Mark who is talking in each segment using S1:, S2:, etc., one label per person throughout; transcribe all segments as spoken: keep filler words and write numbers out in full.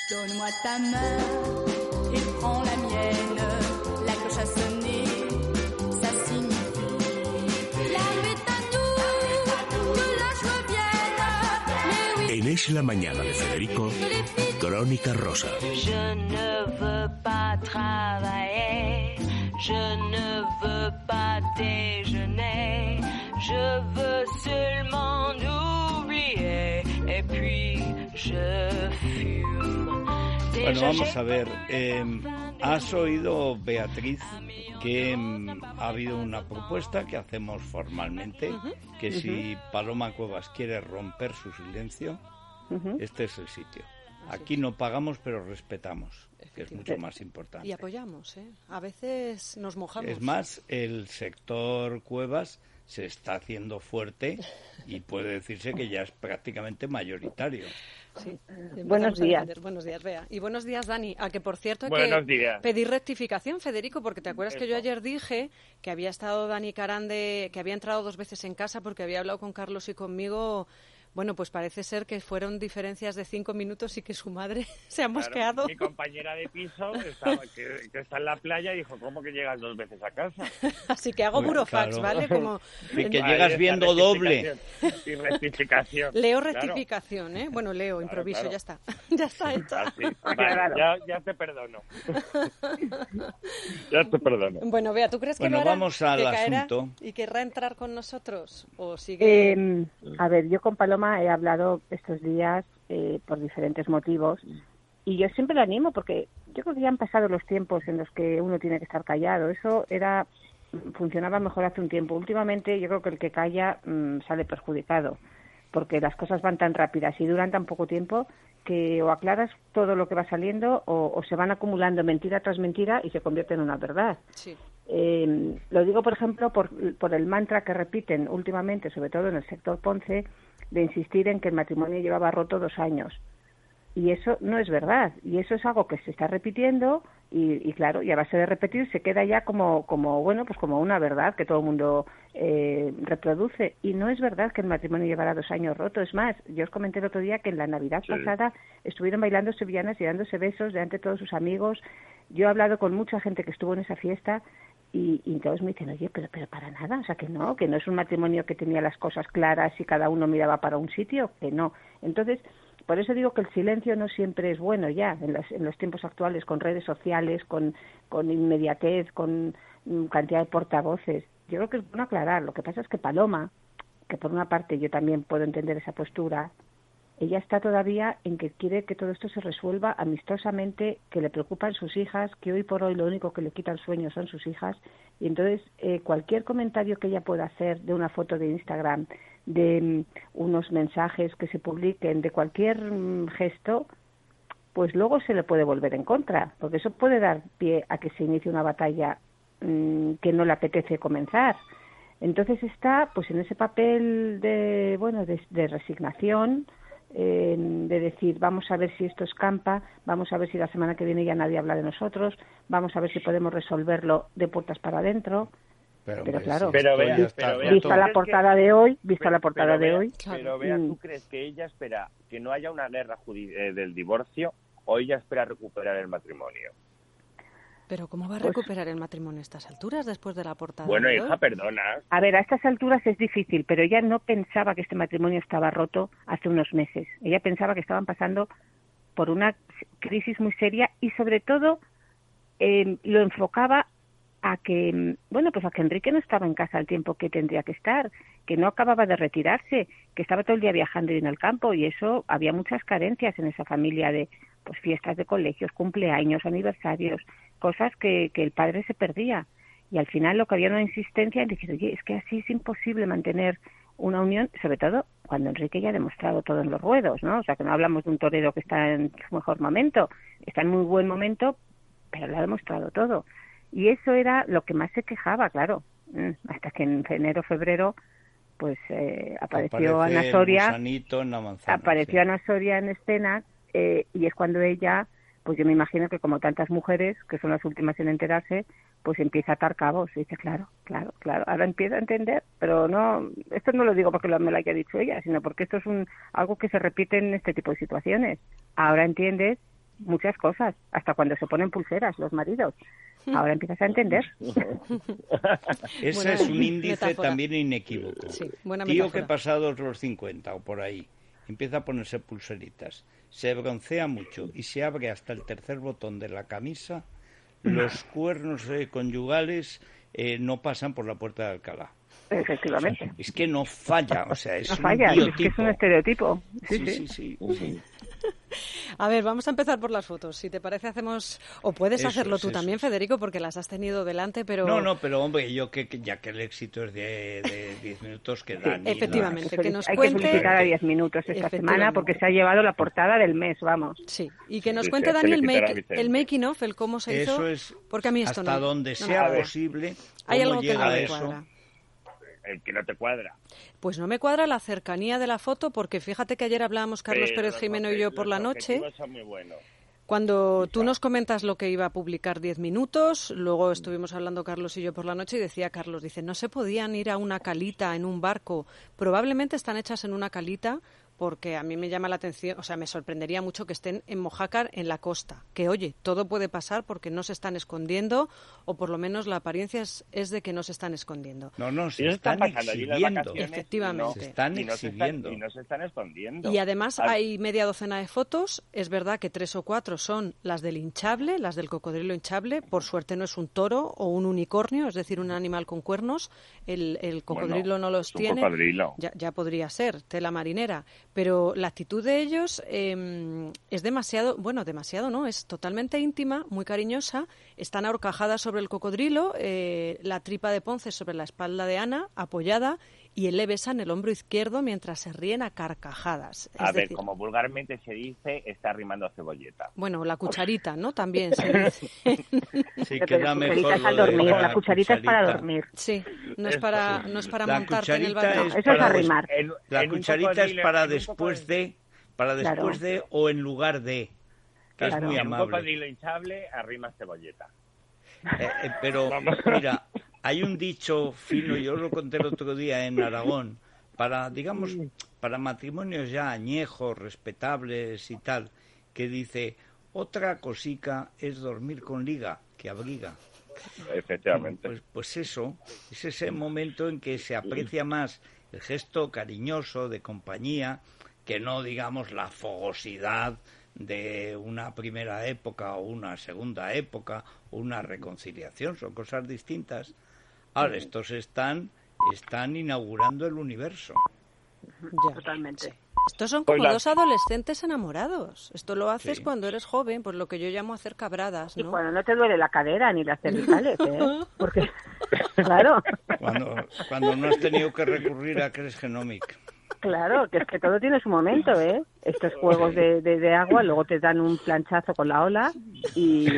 S1: Donne-moi ta main et prends la mienne. La cloche a sonné, ça signifie la nuit à nous, que la joie vienne. Mais oui.
S2: En Es la Mañana de Federico, Crónica Rosa.
S3: Je ne veux pas travailler, je ne veux pas déjeuner, je veux seulement oublier et puis je fume.
S4: Bueno, vamos a ver, eh, has oído, Beatriz, que mm, ha habido una propuesta que hacemos formalmente, uh-huh. que uh-huh. si Paloma Cuevas quiere romper su silencio, uh-huh. este es el sitio. Aquí no pagamos, pero respetamos, que es mucho más importante.
S5: Y apoyamos, ¿eh? A veces nos mojamos.
S4: Es más, el sector Cuevas se está haciendo fuerte y puede decirse que ya es prácticamente mayoritario.
S5: Sí.
S6: Buenos días.
S5: Buenos días, Bea. Y buenos días, Dani. A que, por cierto, hay
S7: buenos
S5: que
S7: días.
S5: pedir rectificación, Federico, porque te acuerdas
S7: Eso.
S5: que yo ayer dije que había estado Dani Carande, que había entrado dos veces en casa porque había hablado con Carlos y conmigo. Bueno, pues parece ser que fueron diferencias de cinco minutos y que su madre se ha mosqueado.
S7: Claro, mi compañera de piso, estaba, que, que está en la playa, dijo, ¿cómo que llegas dos veces a casa?
S5: Así que hago burofax, claro. ¿Vale? Como
S4: y que llegas viendo doble.
S7: Y rectificación.
S5: Leo rectificación, claro. ¿eh? Bueno, leo, improviso, claro, claro. Ya está. Ya está hecha.
S7: Ah, sí. Vale, ya, ya te perdono. Ya te perdono.
S5: Bueno, Bea, ¿tú crees que
S4: bueno,
S5: lo hará,
S4: vamos al
S5: que
S4: asunto.
S5: Caerá y querrá entrar con nosotros? ¿O sigue...?
S6: Eh, a ver, yo con Paloma he hablado estos días eh, por diferentes motivos y yo siempre la animo porque yo creo que ya han pasado los tiempos en los que uno tiene que estar callado. Eso era funcionaba mejor hace un tiempo. Últimamente yo creo que el que calla mmm, sale perjudicado porque las cosas van tan rápidas y duran tan poco tiempo que o aclaras todo lo que va saliendo o, o se van acumulando mentira tras mentira y se convierte en una verdad.
S5: Sí.
S6: Eh, lo digo, por ejemplo, por, por el mantra que repiten últimamente, sobre todo en el sector Ponce, de insistir en que el matrimonio llevaba roto dos años. Y eso no es verdad. Y eso es algo que se está repitiendo y, y claro, y a base de repetir se queda ya como, como bueno, pues como una verdad que todo el mundo eh, reproduce. Y no es verdad que el matrimonio llevara dos años roto. Es más, yo os comenté el otro día que en la Navidad sí. pasada estuvieron bailando sevillanas y dándose besos delante de todos sus amigos. Yo he hablado con mucha gente que estuvo en esa fiesta y, y todos me dicen, oye, pero, pero para nada, o sea, que no, que no es un matrimonio que tenía las cosas claras y cada uno miraba para un sitio, que no. Entonces, por eso digo que el silencio no siempre es bueno ya, en los, en los tiempos actuales, con redes sociales, con, con inmediatez, con mm, cantidad de portavoces. Yo creo que es bueno aclarar. Lo que pasa es que Paloma, que por una parte yo también puedo entender esa postura, ella está todavía en que quiere que todo esto se resuelva amistosamente, que le preocupan sus hijas, que hoy por hoy lo único que le quita el sueño son sus hijas. Y entonces eh, cualquier comentario que ella pueda hacer de una foto de Instagram, de um, unos mensajes que se publiquen, de cualquier um, gesto, pues luego se le puede volver en contra, porque eso puede dar pie a que se inicie una batalla um, que no le apetece comenzar. Entonces está pues en ese papel de bueno de, de resignación, Eh, de decir, vamos a ver si esto escampa, vamos a ver si la semana que viene ya nadie habla de nosotros, vamos a ver si podemos resolverlo de puertas para adentro. Pero, pero claro,
S7: pero vea,
S6: vista,
S7: pero vea,
S6: vista la portada que, de hoy, vista
S7: pero,
S6: la portada
S7: vea,
S6: de hoy.
S7: Pero vea, ¿tú crees que ella espera que no haya una guerra judi- eh, del divorcio o ella espera recuperar el matrimonio?
S5: Pero ¿cómo va a recuperar el matrimonio a estas alturas después de la portada?
S7: Bueno,
S5: de
S7: hija,
S5: hoy?
S7: perdona.
S6: A ver, a estas alturas es difícil, pero ella no pensaba que este matrimonio estaba roto hace unos meses. Ella pensaba que estaban pasando por una crisis muy seria y sobre todo eh, lo enfocaba a que, bueno, pues a que Enrique no estaba en casa al tiempo que tendría que estar, que no acababa de retirarse, que estaba todo el día viajando y en el campo, y eso había muchas carencias en esa familia de pues fiestas de colegios, cumpleaños, aniversarios, cosas que, que el padre se perdía. Y al final lo que había una insistencia en decir, oye, es que así es imposible mantener una unión, sobre todo cuando Enrique ya ha demostrado todo en los ruedos, ¿no? O sea, que no hablamos de un torero que está en su mejor momento, está en muy buen momento, pero lo ha demostrado todo. Y eso era lo que más se quejaba, claro, hasta que en enero, febrero, pues eh, apareció Ana Soria,
S4: en la manzana,
S6: apareció
S4: sí.
S6: Ana Soria en escena, eh, y es cuando ella, pues yo me imagino que como tantas mujeres, que son las últimas en enterarse, pues empieza a atar cabos, y dice, claro, claro, claro, ahora empieza a entender, pero no, esto no lo digo porque me lo haya dicho ella, sino porque esto es un algo que se repite en este tipo de situaciones. Ahora entiendes muchas cosas, hasta cuando se ponen pulseras los maridos. Ahora empiezas a entender.
S4: Ese
S5: Buena
S4: es un índice
S5: metáfora.
S4: también inequívoco.
S5: Sí, buena
S4: Tío
S5: metáfora.
S4: que pasados los cincuenta o por ahí empieza a ponerse pulseritas, se broncea mucho y se abre hasta el tercer botón de la camisa, los cuernos eh, conyugales eh, no pasan por la puerta de Alcalá.
S6: Efectivamente.
S4: Es que no falla, o sea, es
S6: No
S4: un
S6: falla, es
S4: biotipo.
S6: que es un estereotipo. Sí,
S4: Sí,
S6: sí.
S4: sí, sí, sí.
S5: A ver, vamos a empezar por las fotos. Si te parece, hacemos... O puedes
S4: Eso
S5: hacerlo
S4: es,
S5: tú
S4: eso
S5: también,
S4: es.
S5: Federico, porque las has tenido delante, pero...
S4: No, no, pero hombre, yo que que ya que el éxito es de de diez minutos, que Dani...
S5: efectivamente.
S4: las-
S5: que nos
S6: Hay
S5: cuente-
S6: que felicitar a diez minutos esta
S5: Efectivamente.
S6: semana porque se ha llevado la portada del mes, vamos.
S5: Sí, y que nos
S7: Sí,
S5: cuente
S7: sí,
S5: Dani el,
S7: felicitar a
S5: make,
S7: Vicente.
S5: el making of, el cómo se hizo,
S4: Eso es
S5: porque a mí esto
S4: hasta
S5: no...
S4: donde
S5: no
S4: sea
S5: me-
S4: posible,
S5: Hay
S4: cómo
S5: algo que
S4: llega
S5: no me
S4: eso.
S5: cuadra.
S7: El que no te cuadra.
S5: Pues no me cuadra la cercanía de la foto, porque fíjate que ayer hablábamos Carlos
S7: Pero
S5: Pérez
S7: los
S5: Jimeno y yo
S7: obje-
S5: por
S7: los
S5: la noche,
S7: objetivos son muy buenos.
S5: cuando tú nos comentas lo que iba a publicar diez minutos, luego estuvimos hablando Carlos y yo por la noche y decía Carlos, dice, no se podían ir a una calita en un barco, probablemente están hechas en una calita porque a mí me llama la atención, o sea, me sorprendería mucho que estén en Mojácar, en la costa, que oye, todo puede pasar porque no se están escondiendo, o por lo menos la apariencia es, es de que no se están escondiendo.
S4: No, no, se
S7: Ellos están
S4: están
S7: pasando allí las
S4: exhibiendo.
S7: vacaciones
S5: Efectivamente.
S7: y no-
S4: Se están
S7: y no se
S4: exhibiendo.
S7: y no se están escondiendo.
S5: Y además
S7: Al-
S5: hay media docena de fotos. Es verdad que tres o cuatro son las del hinchable, las del cocodrilo hinchable. Por suerte no es un toro o un unicornio, es decir, un animal con cuernos. El, el cocodrilo
S7: Bueno,
S5: no los
S7: es un
S5: tiene.
S7: cocodrilo.
S5: Ya, ya podría ser, tela marinera. Pero la actitud de ellos eh, es demasiado, bueno, demasiado no, es totalmente íntima, muy cariñosa. Están ahorcajadas sobre el cocodrilo, eh, la tripa de Ponce sobre la espalda de Ana, apoyada, y él le besa en el hombro izquierdo mientras se ríen a carcajadas. Es
S7: A ver,
S5: decir,
S7: como vulgarmente se dice, está rimando cebolleta.
S5: bueno, la cucharita, ¿no? También se dice.
S4: Sí,
S6: Pero
S4: queda mejor
S6: cucharitas
S4: lo
S6: al
S4: de
S6: dormir,
S4: la
S6: la cucharita es para
S4: cucharita.
S6: dormir.
S5: Sí, no es para, no es para
S4: La
S5: montarte en el
S4: cucharita
S5: balcón.
S4: es
S6: Eso es
S4: para
S6: arrimar.
S7: En-
S4: La
S7: en un
S4: cucharita es
S7: cocodrilo-
S4: para
S7: en un
S4: después
S7: cocodrilo-
S4: de, para
S6: Claro.
S4: después de o en lugar de, que
S6: Claro.
S4: es muy
S7: En un
S4: amable.
S7: cocodrilo hinchable arrimas cebolleta.
S4: Eh, eh, pero mira, hay un dicho fino, yo lo conté el otro día en Aragón, para, digamos, para matrimonios ya añejos, respetables y tal, que dice, otra cosica es dormir con liga, que abriga.
S7: Efectivamente.
S4: Pues, pues eso, es ese momento en que se aprecia más el gesto cariñoso de compañía que no, digamos, la fogosidad de una primera época o una segunda época o una reconciliación. Son cosas distintas. Ahora, estos están, están inaugurando el universo.
S5: Ya.
S6: Totalmente.
S5: Estos son como
S7: Pues la-
S5: dos adolescentes enamorados. Esto lo haces
S4: Sí.
S5: cuando eres joven, pues lo que yo llamo hacer cabradas,
S6: Y
S5: ¿no?
S6: cuando no te duele la cadera ni las cervicales, ¿eh? Porque, claro,
S4: Cuando, cuando no has tenido que recurrir a Cres Genomic.
S6: claro, que es que todo tiene su momento, ¿eh? Estos juegos de, de, de agua, luego te dan un planchazo con la ola y,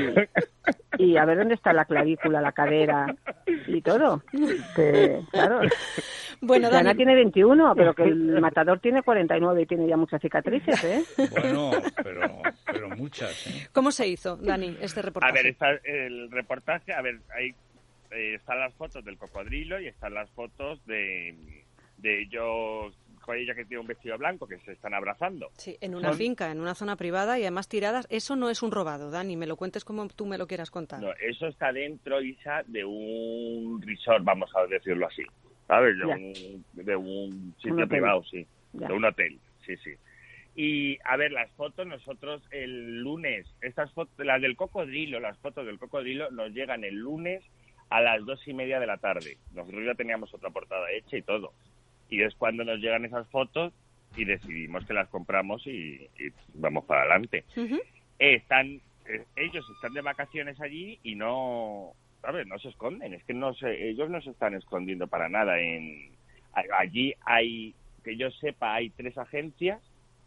S6: y a ver dónde está la clavícula, la cadera y todo. Que, claro,
S5: Bueno,
S6: que Ana
S5: Dani,
S6: tiene veintiuno, pero que el matador tiene cuarenta y nueve y tiene ya muchas cicatrices, ¿eh?
S4: Bueno, pero, pero muchas. ¿eh?
S5: ¿cómo se hizo, Dani, este reportaje?
S7: A ver, está el reportaje, a ver, ahí eh, están las fotos del cocodrilo y están las fotos de, de ellos, con ella que tiene un vestido blanco, que se están abrazando.
S5: Sí, en una
S7: Son-
S5: finca, en una zona privada y además tiradas. Eso no es un robado, Dani, me lo cuentes como tú me lo quieras contar.
S7: No, eso está dentro, Isa, de un resort, vamos a decirlo así, ¿sabes? De
S6: Ya.
S7: un, de un sitio
S6: Un hotel.
S7: privado, sí.
S6: Ya.
S7: De un hotel, sí, sí. Y, a ver, las fotos, nosotros el lunes, estas fotos, las del cocodrilo, las fotos del cocodrilo nos llegan el lunes a las dos y media de la tarde. Nosotros ya teníamos otra portada hecha y todo. Y es cuando nos llegan esas fotos y decidimos que las compramos y, y vamos para adelante.
S5: Ujú.
S7: Eh, están eh, ellos están de vacaciones allí y no, ¿sabes? No se esconden. Es que no se, ellos no se están escondiendo para nada. En a- allí hay, que yo sepa, hay tres agencias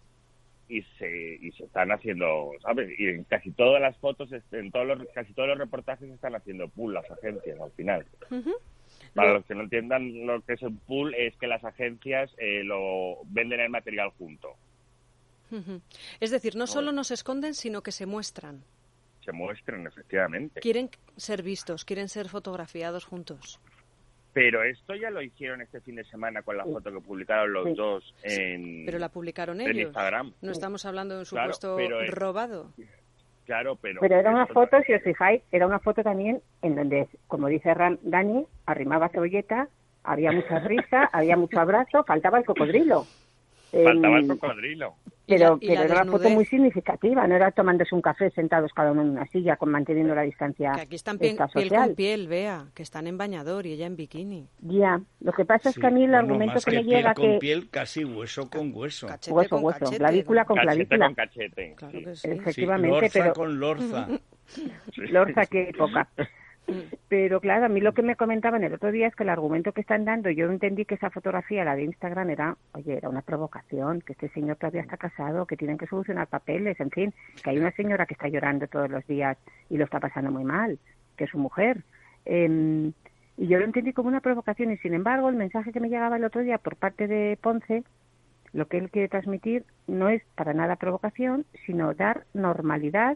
S7: y se y se están haciendo, ¿sabes? Y en casi todas las fotos, en todos los casi todos los reportajes se están haciendo pool las agencias al final.
S5: Ujú.
S7: Para
S5: Lo-
S7: los que no entiendan lo que es el pool, es que las agencias eh, lo venden el material junto.
S5: Ujú. Es decir, no solo no se esconden, sino que se muestran.
S7: Se muestran, efectivamente.
S5: Quieren ser vistos, quieren ser fotografiados juntos.
S7: Pero esto ya lo hicieron este fin de semana con la foto que publicaron los
S6: Sí.
S7: dos en,
S5: Pero la publicaron
S7: en
S5: ellos.
S7: Instagram.
S5: No estamos hablando de un
S7: Claro,
S5: supuesto
S7: pero, eh,
S5: robado.
S7: Claro, pero...
S6: Pero era una
S7: eso-
S6: foto, si os fijáis, era una foto también en donde, como dice Ran- Dani, arrimaba cebolleta, había mucha risa, había mucho abrazo, faltaba el cocodrilo.
S7: Faltaba el
S6: Em,
S7: cocodrilo.
S5: Y
S6: Pero,
S5: la- y
S6: pero
S5: la
S6: era una foto
S5: desnudez.
S6: muy significativa, no era tomándose un café sentados cada uno en una silla, con manteniendo la distancia
S5: Que aquí están piel,
S6: esta
S5: piel
S6: social.
S5: con piel, vea, que están en bañador y ella en bikini.
S6: Ya, lo que pasa es
S4: Sí,
S6: que a mí el
S4: bueno,
S6: argumento
S4: más
S6: que, me
S4: piel
S6: llega
S4: con
S6: que...
S4: piel, casi hueso con hueso.
S5: Cachete
S6: Hueso,
S5: con
S6: hueso,
S5: cachete.
S6: clavícula con
S7: Cachete
S6: clavícula.
S7: con cachete.
S5: Claro
S7: sí.
S5: que sí.
S6: Efectivamente,
S4: Lorza
S6: pero...
S4: con lorza.
S6: Lorza, qué época. Pero claro, a mí lo que me comentaban el otro día es que el argumento que están dando, yo entendí que esa fotografía, la de Instagram, era, oye, era una provocación, que este señor todavía está casado, que tienen que solucionar papeles, en fin, que hay una señora que está llorando todos los días y lo está pasando muy mal, que es su mujer. Eh, y yo lo entendí como una provocación y, sin embargo, el mensaje que me llegaba el otro día por parte de Ponce, lo que él quiere transmitir no es para nada provocación, sino dar normalidad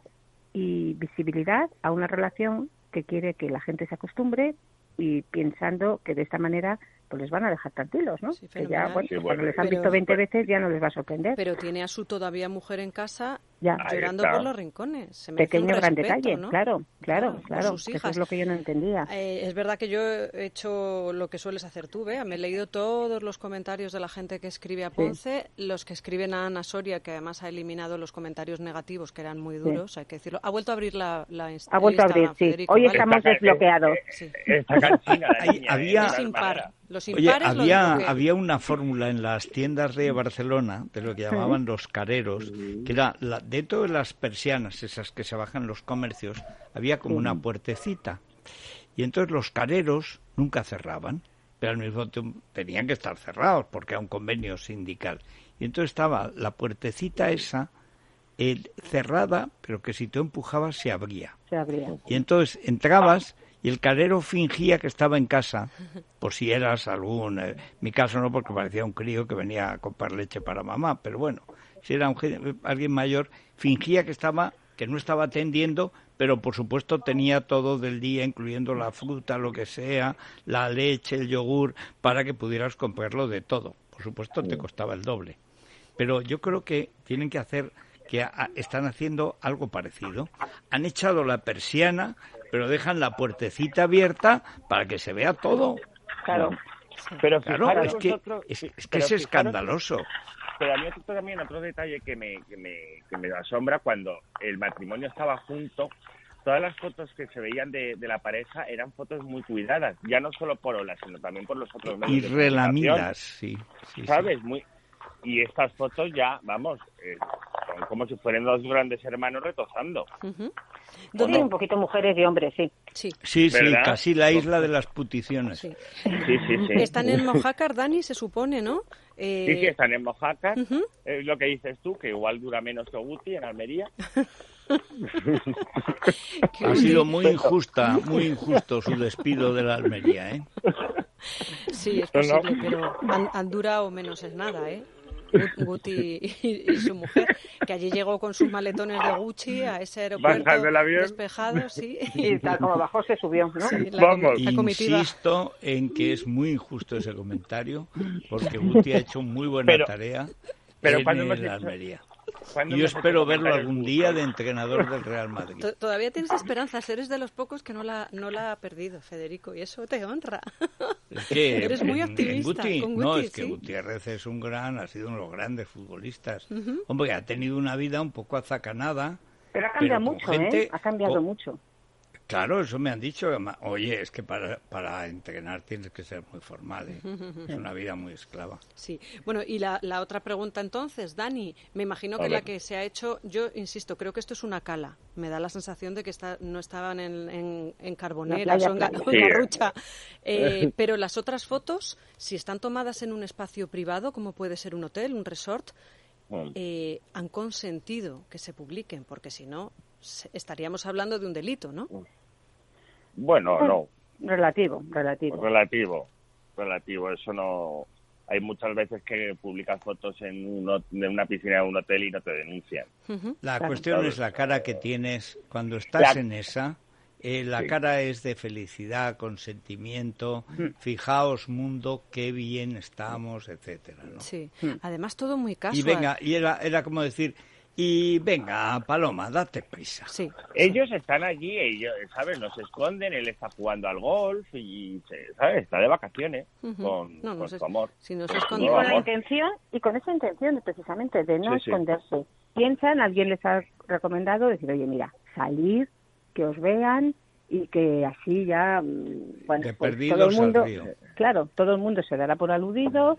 S6: y visibilidad a una relación que quiere que la gente se acostumbre y pensando que de esta manera pues les van a dejar tranquilos, ¿no?
S5: Sí,
S6: que ya,
S5: fenomenal.
S6: bueno,
S7: Sí, bueno.
S6: cuando les han
S5: Pero-
S6: visto veinte veces ya no les va a sorprender.
S5: Pero tiene a su todavía mujer en casa
S6: Ya.
S7: Ahí
S5: llorando
S7: está.
S5: por los rincones. Se merece
S6: Pequeño
S5: un
S6: gran
S5: respeto,
S6: detalle,
S5: ¿no?
S6: claro, claro,
S5: por
S6: claro,
S5: sus
S6: que eso
S5: hijas.
S6: es lo que yo no entendía.
S5: Eh, es verdad que yo he hecho lo que sueles hacer tú, Bea. Me he leído todos los comentarios de la gente que escribe a Ponce, los que escriben a Ana Soria, que además ha eliminado los comentarios negativos, que eran muy duros, hay que decirlo. Ha vuelto a abrir la, la inst-
S6: Ha vuelto a
S5: el
S6: abrir,
S5: Instagram,
S6: sí.
S5: Federico,
S6: Hoy
S5: ¿vale?
S6: estamos
S7: Está-
S6: desbloqueados.
S5: Sí.
S7: Está cansina la
S4: Ahí
S7: niña,
S4: había-
S7: ¿eh?
S5: Es
S7: De
S5: impar.
S7: manera.
S5: Los
S4: Oye,
S5: impares lo
S4: había,
S5: desbloqueo.
S4: había una fórmula en las tiendas de Barcelona, de lo que llamaban los careros, que era la, dentro de las persianas, esas que se bajan los comercios, había como una puertecita. Y entonces los careros nunca cerraban, pero al mismo tiempo tenían que estar cerrados porque era un convenio sindical. Y entonces estaba la puertecita esa eh, cerrada, pero que si tú empujabas se abría.
S6: Se abría.
S4: Y entonces entrabas y el carero fingía que estaba en casa, por si eras algún... En mi caso no, porque parecía un crío que venía a comprar leche para mamá, pero bueno, si era un, gen- alguien mayor, fingía que estaba que no estaba atendiendo, pero por supuesto tenía todo del día, incluyendo la fruta, lo que sea, la leche, el yogur, para que pudieras comprarlo de todo. Por supuesto te costaba el doble. Pero yo creo que tienen que hacer, que a- están haciendo algo parecido. Han echado la persiana, pero dejan la puertecita abierta para que se vea todo.
S6: Claro.
S7: Pero
S4: Claro,
S7: fijaros
S4: es que
S7: vosotros-
S4: es, es que
S7: pero
S4: es
S7: fijaros-
S4: escandaloso.
S7: Pero a mí otro, también otro detalle que me, que, me, que me asombra, cuando el matrimonio estaba junto, todas las fotos que se veían de, de la pareja eran fotos muy cuidadas, ya no solo por Ola, sino también por los otros
S4: Y
S7: medios de comunicación,
S4: relamidas, sí. sí, sí.
S7: ¿sabes? Muy, y estas fotos ya, vamos, eh, son como si fueran dos grandes hermanos retozando.
S5: Ujú.
S6: Sí,
S5: ¿Dónde?
S6: un poquito mujeres y hombres, sí.
S5: Sí,
S4: Sí, sí,
S7: ¿Verdad?
S4: casi la isla de las puticiones.
S5: sí.
S7: Sí, sí, sí.
S5: Están en Mojácar, Dani, se supone, ¿no? Eh,
S7: Sí, sí, están en Mojácar.
S5: Ujú.
S7: Es lo que dices tú, que igual dura menos que Guti en Almería.
S5: que
S4: Ha
S5: un
S4: sido
S5: día-
S4: muy injusta, muy injusto su despido de la Almería, ¿eh?
S5: Sí, es
S7: No, no.
S5: posible, pero han, han durado menos es nada, ¿eh? Gu- Guti y, y su mujer, que allí llegó con sus maletones de Gucci a ese aeropuerto
S7: Bajando el avión.
S5: despejado, sí.
S6: Y tal como bajó se subió, ¿no?
S5: Sí, la,
S7: Vamos.
S5: comi- la comitiva.
S4: Insisto en que es muy injusto ese comentario, porque Guti ha hecho muy buena
S7: Pero-
S4: tarea
S7: pero
S4: en
S7: cuando
S4: el
S7: hemos hecho-
S4: Almería.
S7: ¿Cuándo
S4: Y yo
S7: hemos hecho
S4: espero verlo
S7: comentarios
S4: algún
S7: justos?
S4: día de entrenador del Real Madrid.
S5: To- Todavía tienes esperanzas, eres de los pocos que no la, no la ha perdido, Federico, y eso te honra.
S4: Es que
S5: Eres muy
S4: en- en
S5: optimista
S4: Guti-
S5: con
S4: no,
S5: Guti,
S4: es que
S5: sí.
S4: Gutiérrez es un gran, ha sido uno de los grandes futbolistas. Hombre, ha tenido una vida un poco azacanada.
S6: Pero ha cambiado
S4: con
S6: mucho,
S4: gente-
S6: ¿eh? Ha cambiado
S4: con-
S6: mucho.
S4: Claro, eso me han dicho. además, Oye, es que para, para entrenar tienes que ser muy formal, ¿eh? Es una vida muy esclava.
S5: Sí. Bueno, y la, la otra pregunta entonces, Dani, me imagino
S7: A
S5: que la
S7: ver.
S5: que se ha hecho, yo insisto, creo que esto es una cala. Me da la sensación de que está, no estaban en, en, en Carboneras
S6: playa,
S5: o en, Ga-
S6: playa.
S5: o en
S7: Sí.
S5: Garrucha. Eh, pero las otras fotos, si están tomadas en un espacio privado, como puede ser un hotel, un resort,
S7: Mm.
S5: eh, han consentido que se publiquen, porque si no, se- estaríamos hablando de un delito, ¿no?
S7: Bueno, no,
S6: Relativo, relativo.
S7: relativo, relativo, eso no... Hay muchas veces que publicas fotos en, un hot- en una piscina de un hotel y no te denuncian.
S5: Ujú.
S4: La
S6: Claro.
S4: cuestión
S7: Claro.
S4: es la cara que tienes cuando estás
S7: La-
S4: en esa. Eh, la
S7: Sí.
S4: cara es de felicidad, consentimiento. Fijaos, mundo, qué bien estamos, etcétera, ¿no?
S5: Sí. Además, todo muy casual.
S4: Y venga, y era, era como decir, Y venga, Paloma, date prisa.
S5: Sí.
S7: Ellos están allí, ellos, ¿sabes? No se esconden, él está jugando al golf y, ¿sabes? Está de vacaciones
S5: Ujú.
S7: con,
S5: No, no
S7: con
S5: sé,
S7: su amor.
S5: si no se
S7: Con
S5: esconde.
S7: su
S6: Y con la
S7: amor.
S6: intención, y con esa intención precisamente de no
S7: Sí, sí.
S6: esconderse. Piensan, alguien les ha recomendado decir, oye, mira, salir, que os vean y que así ya, mm, bueno,
S4: De
S6: pues
S4: perdidos
S6: todo el mundo,
S4: al río.
S6: claro, todo el mundo se dará por aludido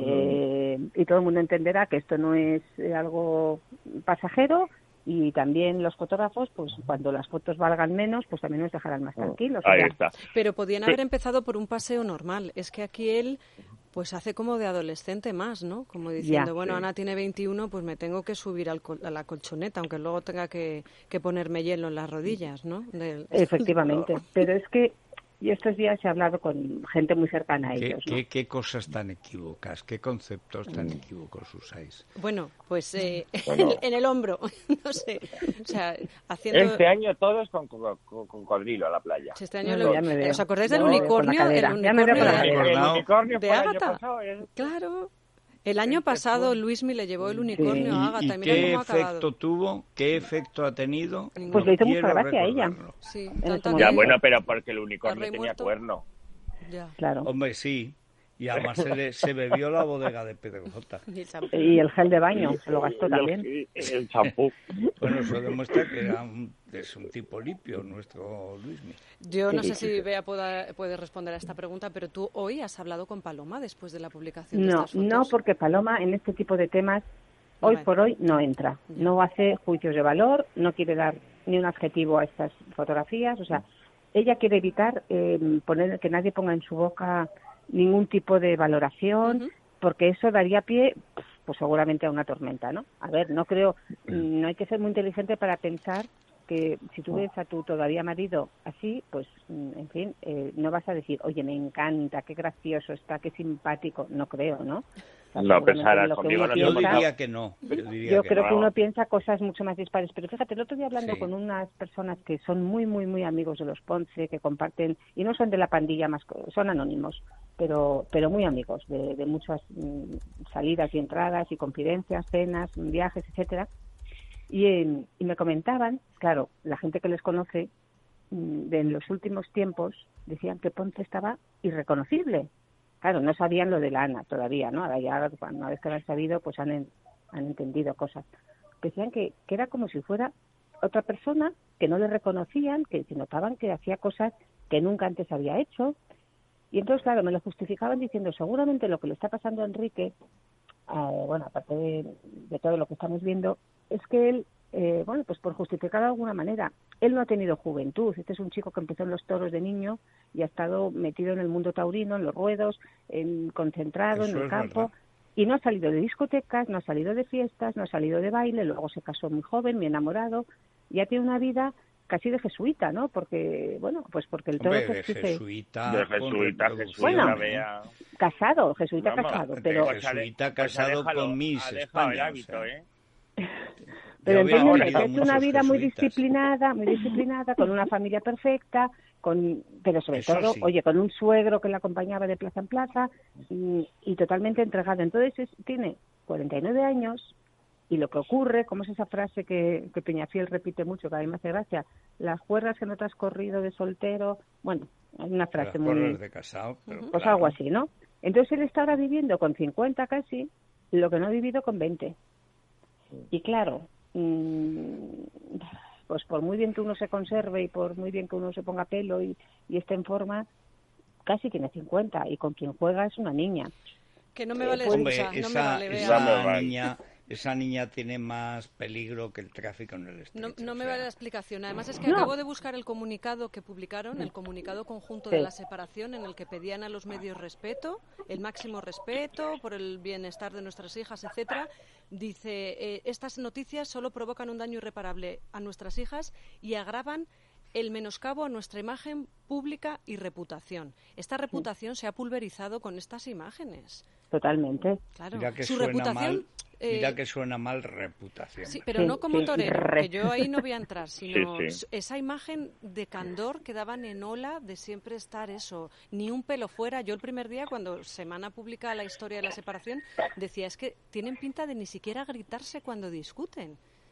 S6: eh, y todo el mundo entenderá que esto no es eh, algo pasajero. Y también los fotógrafos, pues cuando las fotos valgan menos, pues también nos dejarán más tranquilos. O
S7: Ahí
S6: sea,
S7: está.
S5: Pero podían
S7: Sí.
S5: haber empezado por un paseo normal. Es que aquí él pues hace como de adolescente más, ¿no? Como diciendo,
S6: Ya.
S5: bueno,
S7: Sí.
S5: Ana tiene veintiuno, pues me tengo que subir al col- a la colchoneta, aunque luego tenga que, que ponerme hielo en las rodillas, ¿no? Del-
S6: efectivamente. Pero es que yo estos días he hablado con gente muy cercana a
S4: ¿Qué,
S6: ellos, ¿no?
S4: qué, qué cosas tan equívocas, qué conceptos tan equívocos usáis?
S5: Bueno, pues eh,
S7: Bueno.
S5: en el hombro, no sé. O sea, haciendo...
S7: Este año todos con, con, con cocodrilo a la playa.
S5: Este año
S6: No,
S5: lo-
S6: ya me veo.
S5: ¿Os acordáis
S6: Ya
S5: del
S6: me veo con la
S5: unicornio?
S6: cadera.
S5: El
S6: Ya me veo
S5: unicornio
S6: con la
S5: de-
S6: cadera.
S7: El
S4: acordado
S7: unicornio
S5: de
S7: fue el año
S5: Ágata.
S7: pasado, ¿eh?
S5: Claro. El año pasado Luismi le llevó el unicornio a
S4: ¿Y,
S5: Ágata.
S4: y
S5: Mira
S4: qué
S5: cómo ha acabado.
S4: efecto tuvo? ¿Qué efecto ha tenido?
S5: Pues
S4: No
S6: le hizo mucha
S4: quiero
S6: gracia a ella.
S4: recordarlo.
S5: Sí,
S6: ese
S5: tanta
S6: momento.
S7: Ya,
S5: que-
S7: bueno, pero porque el
S5: Al
S7: unicornio
S5: rey
S7: tenía
S5: muerto.
S7: cuerno.
S5: Ya.
S6: Claro.
S4: Hombre, sí. Y además se, le- se bebió la bodega de Pedro J.
S5: Y el champú.
S6: Y el gel de baño, se lo gastó
S7: Y
S6: también.
S7: el- y el champú.
S4: Bueno, eso demuestra que era un, es un tipo limpio nuestro Luismi.
S5: Yo no
S6: Sí,
S5: sé
S6: sí,
S5: si
S6: sí.
S5: Bea pueda, puede responder a esta pregunta, pero tú hoy has hablado con Paloma después de la publicación de
S6: No,
S5: estas fotos.
S6: no, porque Paloma en este tipo de temas hoy
S5: Vale.
S6: por hoy no entra. No hace juicios de valor, no quiere dar ni un adjetivo a estas fotografías. O sea, ella quiere evitar eh, poner que nadie ponga en su boca ningún tipo de valoración,
S5: Ujú.
S6: porque eso daría pie, pues seguramente a una tormenta, ¿no? A ver, no creo, no hay que ser muy inteligente para pensar que si tú ves a tu todavía marido así, pues, mm, en fin, eh, no vas a decir, oye, me encanta, qué gracioso está, qué simpático. No creo, ¿no? O sea,
S7: No,
S6: seguramente
S7: pensarás,
S6: lo que
S7: conmigo
S6: uno
S7: no
S4: Yo
S7: se
S6: piensa-
S4: diría que no. Yo, diría
S6: yo
S4: que
S6: creo
S4: no.
S6: que uno piensa cosas mucho más dispares. Pero fíjate, el otro día hablando
S4: Sí.
S6: con unas personas que son muy, muy, muy amigos de los Ponce, que comparten, y no son de la pandilla más, co- son anónimos, pero pero muy amigos, de, de muchas mm, salidas y entradas y confidencias, cenas, viajes, etcétera. Y, eh, y me comentaban, claro, la gente que les conoce, mm, de en los últimos tiempos, decían que Ponce estaba irreconocible. Claro, no sabían lo de la Ana todavía, ¿no? Ahora ya, una vez que lo han sabido, pues han, en- han entendido cosas. Decían que, que era como si fuera otra persona, que no le reconocían, que se notaban que hacía cosas que nunca antes había hecho. Y entonces, claro, me lo justificaban diciendo, seguramente lo que le está pasando a Enrique, eh, bueno, aparte de, de todo lo que estamos viendo, es que él, eh, bueno, pues por justificar de alguna manera, él no ha tenido juventud. Este es un chico que empezó en los toros de niño y ha estado metido en el mundo taurino, en los ruedos, en, concentrado
S4: Eso
S6: en el
S4: es
S6: campo.
S4: verdad.
S6: Y no ha salido de discotecas, no ha salido de fiestas, no ha salido de baile, luego se casó muy joven, muy enamorado, y ha tenido una vida casi de jesuita, ¿no? Porque, bueno, pues porque el todo
S4: Hombre,
S6: se
S4: de
S6: exige.
S4: jesuita.
S7: De
S4: con
S7: jesuita,
S4: reproducción,
S7: jesuita,
S6: Bueno.
S7: vea.
S6: Casado, jesuita
S7: Vamos,
S6: casado,
S4: de
S6: pero,
S4: Jesús. Jesuita casado
S7: déjalo,
S4: con Miss
S7: ha dejado el
S4: España, o
S7: hábito,
S4: sea.
S7: ¿eh?
S6: pero
S4: Yo había
S6: entiéndeme,
S4: tenido
S6: que es una
S4: muchos
S6: vida muy
S4: jesuitas.
S6: disciplinada, muy disciplinada, con una familia perfecta, con, pero sobre
S4: Eso
S6: todo,
S4: sí.
S6: oye, con un suegro que le acompañaba de plaza en plaza y, y totalmente entregado. Entonces es- tiene cuarenta y nueve años y lo que ocurre, como es esa frase que, que Peñafiel repite mucho, que a mí me hace gracia, las cuerdas que no te has corrido de soltero, bueno, hay una frase
S4: Las
S6: muy...
S4: porras de casado, pero
S6: Pues
S4: claro.
S6: algo así, ¿no? Entonces él está ahora viviendo con cincuenta casi lo que no ha vivido con veinte. Y claro, mm, pues por muy bien que uno se conserve y por muy bien que uno se ponga pelo y, y esté en forma, casi tiene cincuenta y con quien juega es una niña.
S5: Que no me vale
S4: Hombre,
S5: excusa, no me
S4: esa,
S5: vale, Bea.
S7: No me
S4: esa
S7: vale.
S4: niña, esa niña tiene más peligro que el tráfico en el
S5: No,
S4: estrecho.
S5: no me
S4: o sea.
S5: vale la explicación. Además es que
S6: No.
S5: acabo de buscar el comunicado que publicaron, el comunicado conjunto
S6: Sí.
S5: de la separación, en el que pedían a los medios respeto, el máximo respeto por el bienestar de nuestras hijas, etcétera. Dice, eh, estas noticias solo provocan un daño irreparable a nuestras hijas y agravan el menoscabo a nuestra imagen pública y reputación. Esta reputación se ha pulverizado con estas imágenes.
S6: Totalmente.
S5: Claro,
S4: Mira que
S5: su
S4: suena
S5: reputación...
S4: mal,
S5: eh,
S4: mira que suena mal reputación.
S5: Sí, pero
S6: Sí,
S5: no como
S6: sí,
S5: torero,
S6: re-
S5: que yo ahí no voy a entrar, sino
S7: Sí, sí.
S5: s- esa imagen de candor que daban en Ola de siempre estar eso, ni un pelo fuera. Yo el primer día, cuando Semana publica la historia de la separación, decía, es que tienen pinta de ni siquiera gritarse cuando discuten.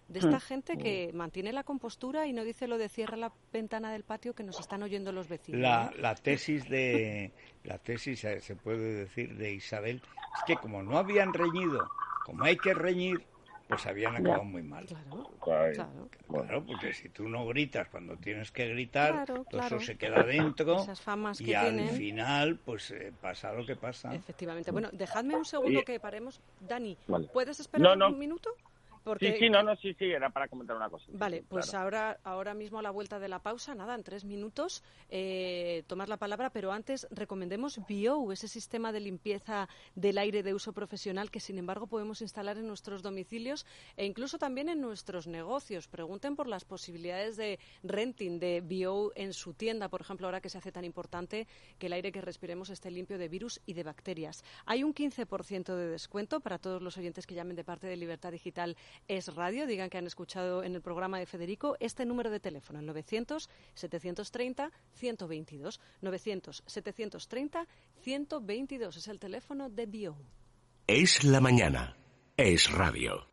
S5: de esta gente que mantiene la compostura y no dice lo de cierra la ventana del patio que nos están oyendo los vecinos.
S4: La, la tesis de la tesis se puede decir de Isabel es que como no habían reñido, como hay que reñir, pues habían acabado muy mal.
S5: Claro,
S4: claro. Claro, porque si tú no gritas cuando tienes que gritar,
S5: claro,
S4: todo
S5: claro.
S4: eso se queda dentro.
S5: Esas famas
S4: y
S5: que
S4: al
S5: tienen.
S4: final, pues eh, pasa lo que pasa.
S5: Efectivamente. Bueno, dejadme un segundo
S7: Oye.
S5: que paremos. Dani,
S7: Vale.
S5: ¿puedes esperar
S7: No, no.
S5: un minuto? Porque...
S7: Sí, sí, no, no, sí, sí, era para comentar una cosa.
S5: Vale,
S7: sí,
S5: pues
S7: claro.
S5: ahora, ahora mismo a la vuelta de la pausa, nada, en tres minutos, eh, tomar la palabra, pero antes recomendemos B O, ese sistema de limpieza del aire de uso profesional que, sin embargo, podemos instalar en nuestros domicilios e incluso también en nuestros negocios. Pregunten por las posibilidades de renting de B O en su tienda, por ejemplo, ahora que se hace tan importante que el aire que respiremos esté limpio de virus y de bacterias. Hay un quince por ciento de descuento para todos los oyentes que llamen de parte de Libertad Digital Es Radio, digan que han escuchado en el programa de Federico este número de teléfono, el novecientos, setecientos treinta, ciento veintidós. novecientos, setecientos treinta, ciento veintidós es el teléfono de B O.
S2: Es la mañana. Es radio.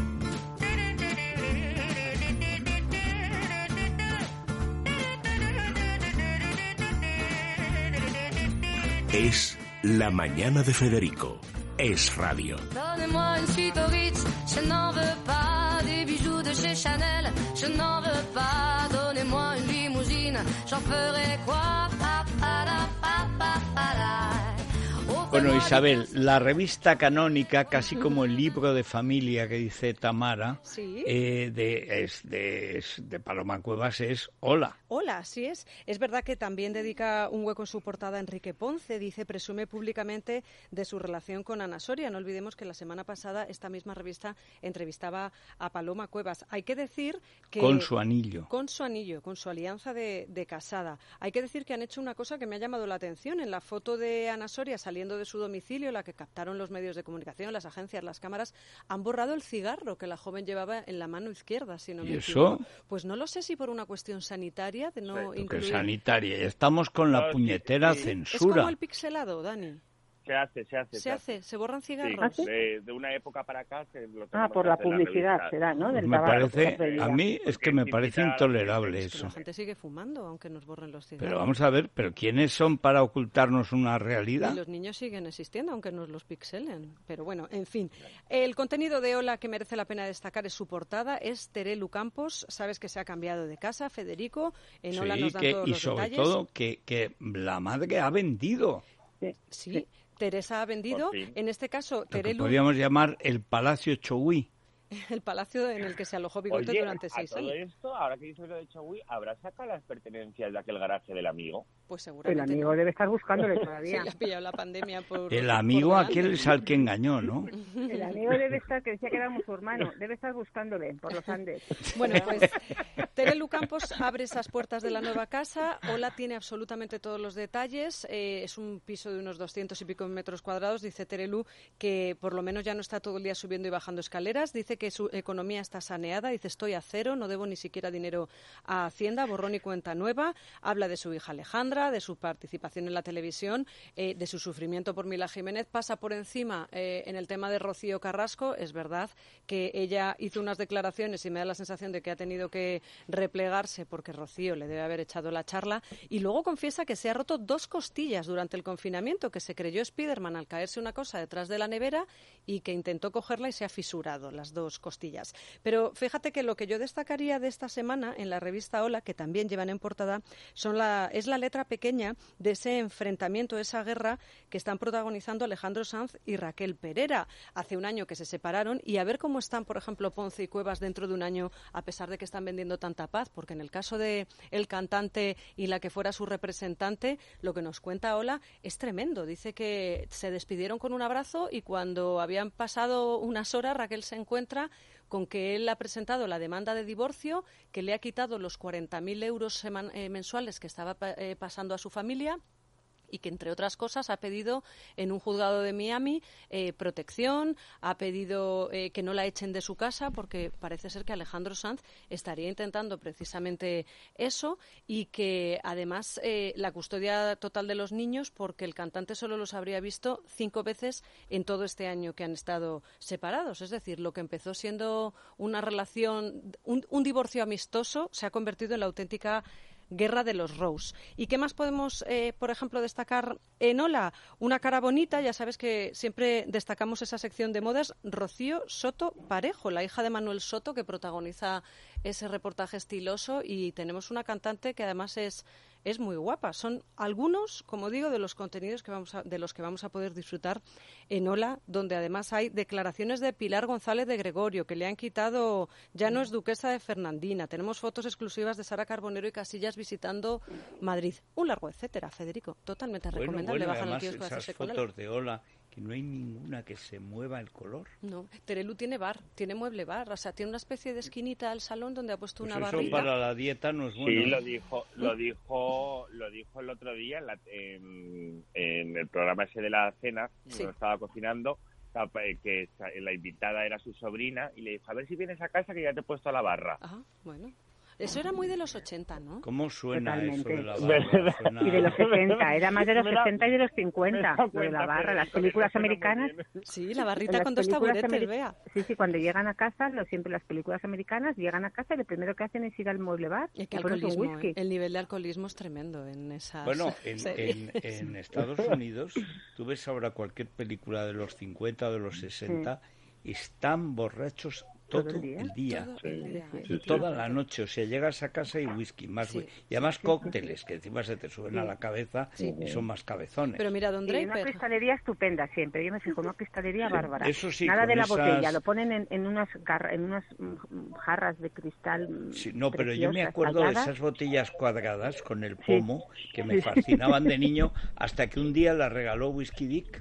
S2: Es la mañana de Federico. Es radio.
S1: Donnez-moi une suite au Ritz, je n'en veux pas. Des bijoux de chez Chanel, je n'en veux pas. Donnez-moi une limousine, j'en ferai quoi? Pa, pa, la, pa, pa, pa, la.
S4: Bueno, Isabel, la revista canónica, casi como el libro de familia que dice Tamara,
S5: ¿Sí?
S4: eh, de, es, de, es de Paloma Cuevas, es Hola.
S5: Hola, así es. Es verdad que también dedica un hueco en su portada a Enrique Ponce. Dice, presume públicamente de su relación con Ana Soria. No olvidemos que la semana pasada esta misma revista entrevistaba a Paloma Cuevas. Hay que decir que...
S4: Con su anillo.
S5: Con su anillo, con su alianza de, de casada. Hay que decir que han hecho una cosa que me ha llamado la atención. En la foto de Ana Soria saliendo de su domicilio, la que captaron los medios de comunicación, las agencias, las cámaras, han borrado el cigarro que la joven llevaba en la mano izquierda, si no me
S4: ¿Y
S5: equivoco.
S4: eso?
S5: Pues no lo sé si por una cuestión sanitaria de no
S7: Sí,
S5: incluir...
S4: Que sanitaria. Estamos con la
S7: No, sí,
S4: puñetera
S7: sí.
S5: Es
S4: censura.
S5: como el pixelado, Dani.
S7: Se hace, se hace.
S5: Se hace, se borran
S7: Sí,
S5: cigarros.
S7: de, de una época para acá que lo
S6: Ah,
S7: tenemos
S6: por
S7: que
S6: la
S7: hacer en
S6: publicidad
S7: revista.
S6: será, ¿no? Del
S4: Me
S6: tabaco que
S4: parece,
S6: se pedía.
S4: a mí es que me
S7: Porque
S4: parece
S7: invita-
S4: intolerable
S5: Pero la
S4: eso.
S5: gente sigue fumando, aunque nos borren los cigarros.
S4: Pero vamos a ver, ¿pero quiénes son para ocultarnos una realidad?
S5: Y los niños siguen existiendo, aunque nos los pixelen. Pero bueno, en fin. El contenido de Hola que merece la pena destacar es su portada. Es Terelu Campos. Sabes que se ha cambiado de casa, Federico. En Hola
S4: Sí,
S5: nos dan
S4: que-
S5: todos
S4: y
S5: los
S4: sobre
S5: detalles.
S4: todo que, que la madre ha vendido.
S6: Sí,
S5: Sí, Teresa ha vendido.
S7: Por fin.
S5: En este caso,
S4: Lo que
S5: Terelu,
S4: podríamos llamar el Palacio Chogui.
S5: el palacio en el que se alojó Bigote
S7: Oye,
S5: durante
S7: a
S5: seis
S7: todo
S5: años.
S7: esto, ahora que dices lo de Chagüí, ¿habrá sacado las pertenencias de aquel garaje del amigo?
S5: Pues
S6: El
S5: seguramente
S6: amigo
S5: no.
S6: debe estar buscándole
S5: Se
S6: todavía.
S5: le ha pillado la pandemia por
S4: El
S5: por
S4: amigo
S5: delante.
S4: aquel es al que engañó, ¿no?
S6: El amigo debe estar, que decía que era musulmano, debe estar buscándole por los Andes.
S5: Bueno, pues Terelu Campos abre esas puertas de la nueva casa. Hola tiene absolutamente todos los detalles. Eh, es un piso de unos doscientos y pico metros cuadrados. Dice Terelu que por lo menos ya no está todo el día subiendo y bajando escaleras. Dice que su economía está saneada. Dice, estoy a cero, no debo ni siquiera dinero a Hacienda, borrón y cuenta nueva. Habla de su hija Alejandra, de su participación en la televisión, eh, de su sufrimiento por Mila Jiménez. Pasa por encima eh, en el tema de Rocío Carrasco. Es verdad que ella hizo unas declaraciones y me da la sensación de que ha tenido que replegarse porque Rocío le debe haber echado la charla. Y luego confiesa que se ha roto dos costillas durante el confinamiento, que se creyó Spiderman al caerse una cosa detrás de la nevera y que intentó cogerla y se ha fisurado las dos costillas. Pero fíjate que lo que yo destacaría de esta semana en la revista Hola, que también llevan en portada, son la, es la letra pequeña de ese enfrentamiento, esa guerra que están protagonizando Alejandro Sanz y Raquel Pereira. Hace un año que se separaron y a ver cómo están, por ejemplo, Ponce y Cuevas dentro de un año, a pesar de que están vendiendo tanta paz, porque en el caso de el cantante y la que fuera su representante, lo que nos cuenta Hola es tremendo. Dice que se despidieron con un abrazo y cuando habían pasado unas horas, Raquel se encuentra con que él ha presentado la demanda de divorcio, que le ha quitado los cuarenta mil euros seman- eh, mensuales que estaba pa- eh, pasando a su familia y que, entre otras cosas, ha pedido en un juzgado de Miami eh, protección, ha pedido eh, que no la echen de su casa, porque parece ser que Alejandro Sanz estaría intentando precisamente eso, y que, además, eh, la custodia total de los niños, porque el cantante solo los habría visto cinco veces en todo este año que han estado separados. Es decir, lo que empezó siendo una relación, un, un divorcio amistoso, se ha convertido en la auténtica guerra de los Rose. ¿Y qué más podemos, eh, por ejemplo, destacar en Hola? Una cara bonita, ya sabes que siempre destacamos esa sección de modas, Rocío Soto Parejo, la hija de Manuel Soto, que protagoniza ese reportaje estiloso, y tenemos una cantante que además es es muy guapa. Son algunos, como digo, de los contenidos que vamos a, de los que vamos a poder disfrutar en Hola, donde además hay declaraciones de Pilar González de Gregorio, que le han quitado, ya no es duquesa de Fernandina. Tenemos fotos exclusivas de Sara Carbonero y Casillas visitando Madrid. Un largo etcétera, Federico. Totalmente
S4: bueno,
S5: recomendable.
S4: Bueno,
S5: Bajan
S4: además,
S5: el kiosco
S4: esas
S5: hacerse con
S4: fotos
S5: él.
S4: de Hola, que no hay ninguna que se mueva el color.
S5: No, Terelu tiene bar, tiene mueble bar, o sea, tiene una especie de esquinita al salón donde ha puesto
S4: Pues
S5: una
S4: eso
S5: barrita.
S4: para la dieta no es bueno.
S7: Sí, lo dijo, lo dijo, lo dijo el otro día en, la, en, en el programa ese de la cena,
S5: Sí.
S7: cuando estaba cocinando, que la invitada era su sobrina, y le dijo, a ver si vienes a casa que ya te he puesto la barra.
S5: Ah, bueno. Eso era muy de los ochenta, ¿no?
S4: ¿Cómo suena
S6: Totalmente.
S4: eso de la barra? Suena...
S6: Y de los sesenta, era más de los
S7: Me da-
S6: sesenta y de los cincuenta,
S7: me da
S6: lo de la
S7: cuenta,
S6: barra, las
S7: Federico,
S6: películas
S7: que eso suena muy
S6: americanas.
S7: bien.
S5: Sí, la
S6: en
S5: barrita
S6: las
S5: con dos
S6: películas
S5: taburetes,
S6: ameri-
S5: vea.
S6: Sí, sí, cuando llegan a casa, lo, siempre las películas americanas, llegan a casa y lo primero que hacen es ir al mueble bar
S5: Y
S6: y
S5: que
S6: ponerse un
S5: alcoholismo,
S6: whisky.
S5: ¿eh? El nivel de alcoholismo es tremendo en esas
S4: Bueno, en,
S5: series.
S4: en, en Estados Unidos, tú ves ahora cualquier película de los cincuenta o de los sesenta, están borrachos todo,
S6: Todo el día.
S4: el día.
S5: Todo el día,
S6: Sí,
S4: Y
S5: efectivamente.
S4: toda la noche, o sea, llegas a casa y whisky, más
S5: Sí,
S4: whisky. Y además cócteles, que encima se te suben a
S6: Sí.
S4: la cabeza
S6: Sí.
S4: y son más cabezones.
S5: Pero mira, Don
S6: Y una
S5: Draper,
S6: cristalería estupenda siempre, yo me fijo, una cristalería bárbara.
S4: Eso sí,
S6: Nada
S4: con
S6: de la
S4: esas-
S6: botella, lo ponen en, en unas garra- en unas mm, jarras de cristal. mm,
S4: Sí, no, pero yo me
S6: preciosas,
S4: acuerdo de
S6: talladas.
S4: esas botellas cuadradas con el pomo que me fascinaban de niño, hasta que un día las regaló Whisky Dick.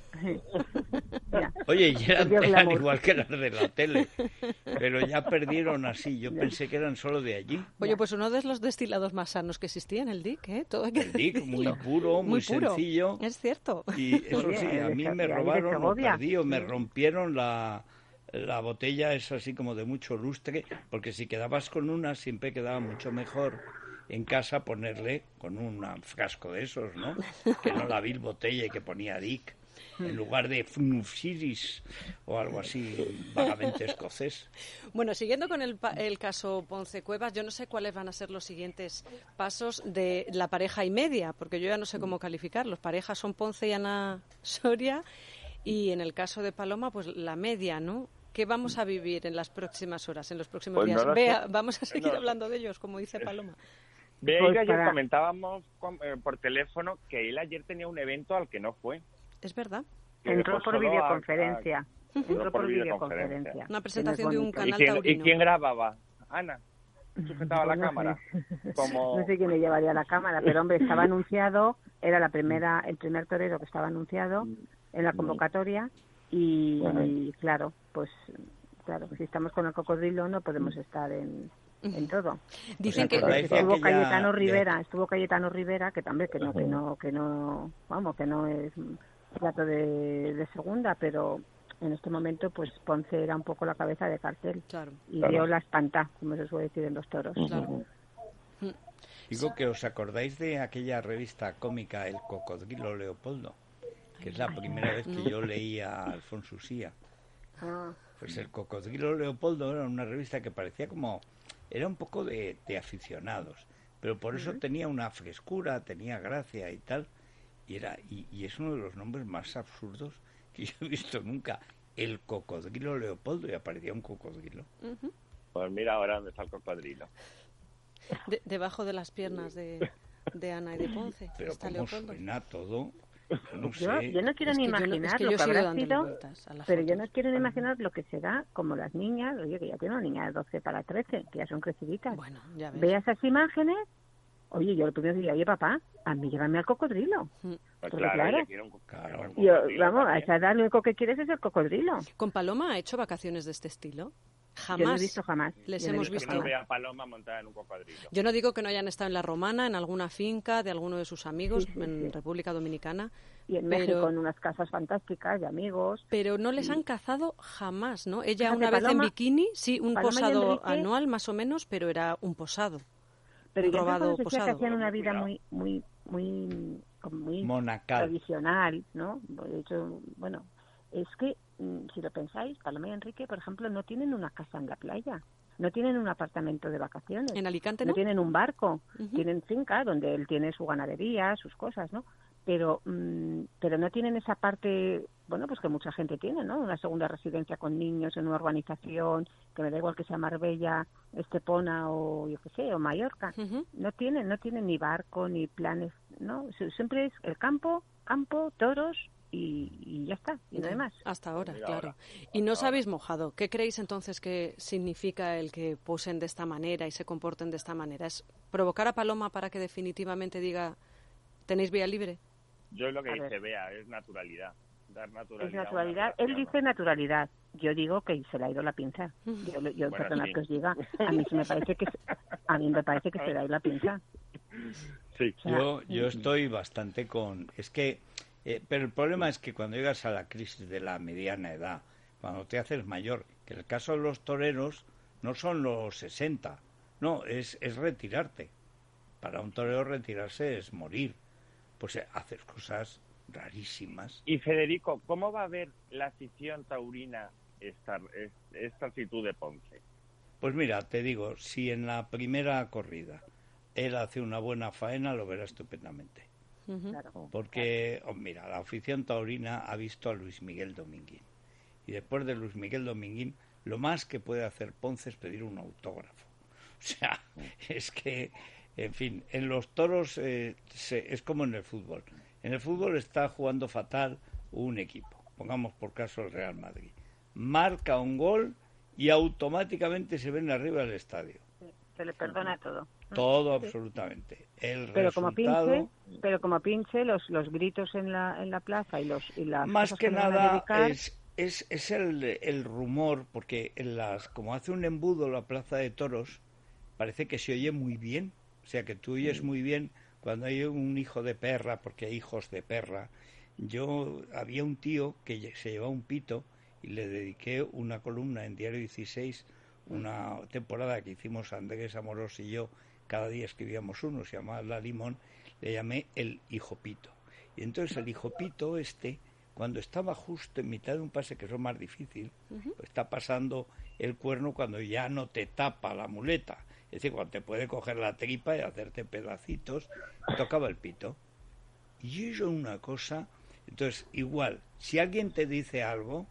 S6: Mira,
S4: Oye, y eran,
S6: Dios,
S4: eran
S6: glamour.
S4: igual que las de la tele, pero ya perdieron así. Yo pensé que eran solo de allí.
S5: oye, pues uno de los destilados más sanos que existían, el Dick, ¿eh? Todo hay que
S4: El Dick, muy
S5: decirlo.
S4: puro, muy,
S5: puro.
S4: sencillo.
S5: Es cierto.
S4: Y eso
S6: Oye,
S4: sí, a
S6: de
S4: mí
S6: Se-
S4: me
S6: de ahí de
S4: robaron o
S6: Segovia.
S4: perdí o me rompieron la, la botella, es así como de mucho lustre, porque si quedabas con una siempre quedaba mucho mejor en casa ponerle con un frasco de esos, ¿no? Que no la vil botella que ponía Dick, en lugar de Funufsiris o algo así vagamente escocés.
S5: Bueno, siguiendo con el, pa- el caso Ponce Cuevas, yo no sé cuáles van a ser los siguientes pasos de la pareja y media, porque yo ya no sé cómo calificarlos. Parejas son Ponce y Ana Soria, y en el caso de Paloma, pues la media, ¿no? ¿Qué vamos a vivir en las próximas horas, en los próximos
S7: Pues no
S5: días?
S7: lo sé.
S5: Vea, vamos a seguir
S7: No.
S5: hablando de ellos, como dice Paloma.
S7: Ve,
S6: Pues
S7: y ayer
S6: para-
S7: comentábamos con- eh, por teléfono que él ayer tenía un evento al que no fue.
S5: Es verdad.
S7: Que
S6: entró
S7: dejó
S6: por
S7: solo a-
S6: videoconferencia.
S7: a-
S6: Entró
S7: por
S6: por
S7: videoconferencia.
S6: videoconferencia.
S5: Una presentación de un
S6: Que no es
S7: ¿Y
S5: canal
S7: quién, ¿Y
S5: taurino.
S7: quién grababa? Ana. Sujetaba la
S6: Pues no
S7: cámara.
S6: sé.
S7: Como...
S6: No sé quién le llevaría la cámara, pero hombre, estaba anunciado, era la primera, el primer torero que estaba anunciado en la convocatoria y, y claro, pues claro, si estamos con el cocodrilo no podemos estar en, en todo.
S5: Dicen
S4: ¿Os
S5: que
S4: acordáis de
S6: Estuvo
S4: aquella-
S6: Cayetano
S4: de-
S6: Rivera, estuvo Cayetano Rivera, que también que no, que no, que no, vamos, que no es plato de, de segunda, pero en este momento pues Ponce era un poco la cabeza de cartel
S5: Claro,
S6: y
S7: Claro.
S6: dio la espanta, como se suele decir en los toros.
S5: claro.
S4: Digo que os acordáis de aquella revista cómica El Cocodrilo Leopoldo, que es la primera vez que yo leí a Alfonso Usía.
S6: Ah,
S4: Pues el Cocodrilo Leopoldo era una revista que parecía como... Era un poco de, de aficionados, pero por eso tenía una frescura, tenía gracia y tal. Y, era, y, y es uno de los nombres más absurdos que yo he visto nunca. El Cocodrilo Leopoldo, y aparecía un cocodrilo.
S5: Ujú.
S7: Pues mira ahora dónde está el cocodrilo.
S5: De- debajo de las piernas de, de Ana y de Ponce
S4: Pero
S5: está
S4: cómo
S5: Leopoldo.
S4: suena todo, no
S6: yo,
S4: sé.
S6: yo no quiero
S5: Es
S6: ni
S5: que yo no- es
S6: imaginar
S5: que
S6: lo
S5: yo
S6: que
S5: sigo
S6: habrá
S5: dándole
S6: sido,
S5: vueltas a las
S6: pero yo
S5: fotos.
S6: no quiero ni imaginar lo que será como las niñas, oye, que ya tiene una niña de doce para trece, que ya son creciditas.
S5: Bueno, ya ves.
S6: Ve esas imágenes, oye, yo lo primero diría, oye, papá, a mí llévame al cocodrilo.
S7: Pues
S6: Porque
S7: claro,
S6: claro,
S7: ella quiere un, co-
S4: Claro.
S7: un
S6: Yo,
S7: cocodrilo
S6: vamos, a
S7: también.
S6: esa edad lo único que quieres es el cocodrilo.
S5: ¿Con Paloma ha hecho vacaciones de este estilo? Jamás.
S6: Yo no he visto jamás.
S5: Les
S6: Yo no he
S5: hemos
S7: Que
S5: visto.
S7: no vea Paloma montada en un cocodrilo.
S5: Yo no digo que no hayan estado en La Romana, en alguna finca de alguno de sus amigos,
S6: Sí, sí,
S5: en
S6: sí.
S5: República Dominicana,
S6: Y en
S5: pero-
S6: México en unas casas fantásticas de amigos.
S5: pero no les han cazado jamás, ¿no? Ella
S6: Fíjate,
S5: una vez en
S6: Paloma-
S5: bikini, sí, un
S6: Paloma y
S5: posado
S6: Enrique-
S5: anual más o menos, pero era un posado.
S6: Pero
S5: un
S6: yo
S5: robado
S6: les decía que
S5: posado.
S6: hacían una vida
S7: Cuidado.
S6: muy, muy, muy, como muy
S4: Monacal.
S6: tradicional, ¿no? De hecho, bueno, es que mm, si lo pensáis, Paloma y Enrique, por ejemplo, no tienen una casa en la playa, no tienen un apartamento de vacaciones,
S5: En Alicante,
S6: no
S5: ¿no?
S6: tienen un barco,
S5: Ujú.
S6: tienen finca donde él tiene su ganadería, sus cosas, ¿no? Pero, mm, pero no tienen esa parte, bueno, pues que mucha gente tiene, ¿no? Una segunda residencia con niños en una urbanización, que me da igual que sea Marbella, Estepona o yo qué sé, o Mallorca.
S5: Ujú.
S6: No tienen, no tienen ni barco ni planes, ¿no? Sie- Siempre es el campo, campo, toros y, y ya está, y no hay más.
S5: Hasta ahora,
S7: Mira
S5: claro.
S7: ahora.
S5: Y no os
S7: Hasta
S5: habéis mojado. ¿Qué creéis entonces que significa el que posen de esta manera y se comporten de esta manera? ¿Es provocar a Paloma para que definitivamente diga, tenéis vía libre?
S7: Yo lo que
S6: A
S7: dice
S6: ver.
S7: Bea es naturalidad. Dar naturalidad.
S6: Es
S7: a una
S6: naturalidad. Él
S7: relación.
S6: dice naturalidad. Yo digo que se le ha ido la pinza. Yo, lo- yo
S7: Bueno,
S6: perdonad
S7: sí.
S6: que os diga. A mí se me parece que se- a mí me parece que se le ha ido la pinza.
S7: Sí.
S6: O sea,
S4: Yo, yo estoy bastante con... Es que... eh, pero el problema es que cuando llegas a la crisis de la mediana edad, cuando te haces mayor, que el caso de los toreros no son los sesenta, no, es, es retirarte. Para un torero retirarse es morir. Pues eh, haces cosas rarísimas.
S7: Y Federico, ¿cómo va a ver la afición taurina esta, es- esta actitud de Ponce?
S4: Pues mira, te digo, si en la primera corrida él hace una buena faena, lo verá estupendamente.
S5: Ujú.
S6: claro.
S4: Porque, oh, mira, la afición taurina ha visto a Luis Miguel Dominguín. Y después de Luis Miguel Dominguín, lo más que puede hacer Ponce es pedir un autógrafo. O sea, es que, en fin, en los toros eh, se- es como en el fútbol. En el fútbol está jugando fatal un equipo. Pongamos por caso el Real Madrid. Marca un gol y automáticamente se ven arriba del estadio.
S6: Se le perdona todo.
S4: Todo absolutamente. El
S6: Pero como
S4: resultado...
S6: pinche, pero como pinche, los, los gritos en la, en la plaza y los y las
S4: Más
S6: cosas
S4: que
S6: le van a
S4: nada
S6: dedicar,
S4: es, es, es el, el rumor, porque en las, como hace un embudo la plaza de toros, parece que se oye muy bien. O sea, que tú oyes muy bien cuando hay un hijo de perra, porque hay hijos de perra. Yo, había un tío que lle- se llevaba un pito y le dediqué una columna en Diario dieciséis, una temporada que hicimos Andrés Amorós y yo, cada día escribíamos uno, se llamaba La Limón, le llamé el hijo pito. Y entonces el hijo pito este, cuando estaba justo en mitad de un pase, que es lo más difícil, está pasando el cuerno cuando ya no te tapa la muleta. Es decir, cuando te puede coger la tripa y hacerte pedacitos, tocaba el pito. Y eso es una cosa... Entonces, igual, si alguien te dice algo,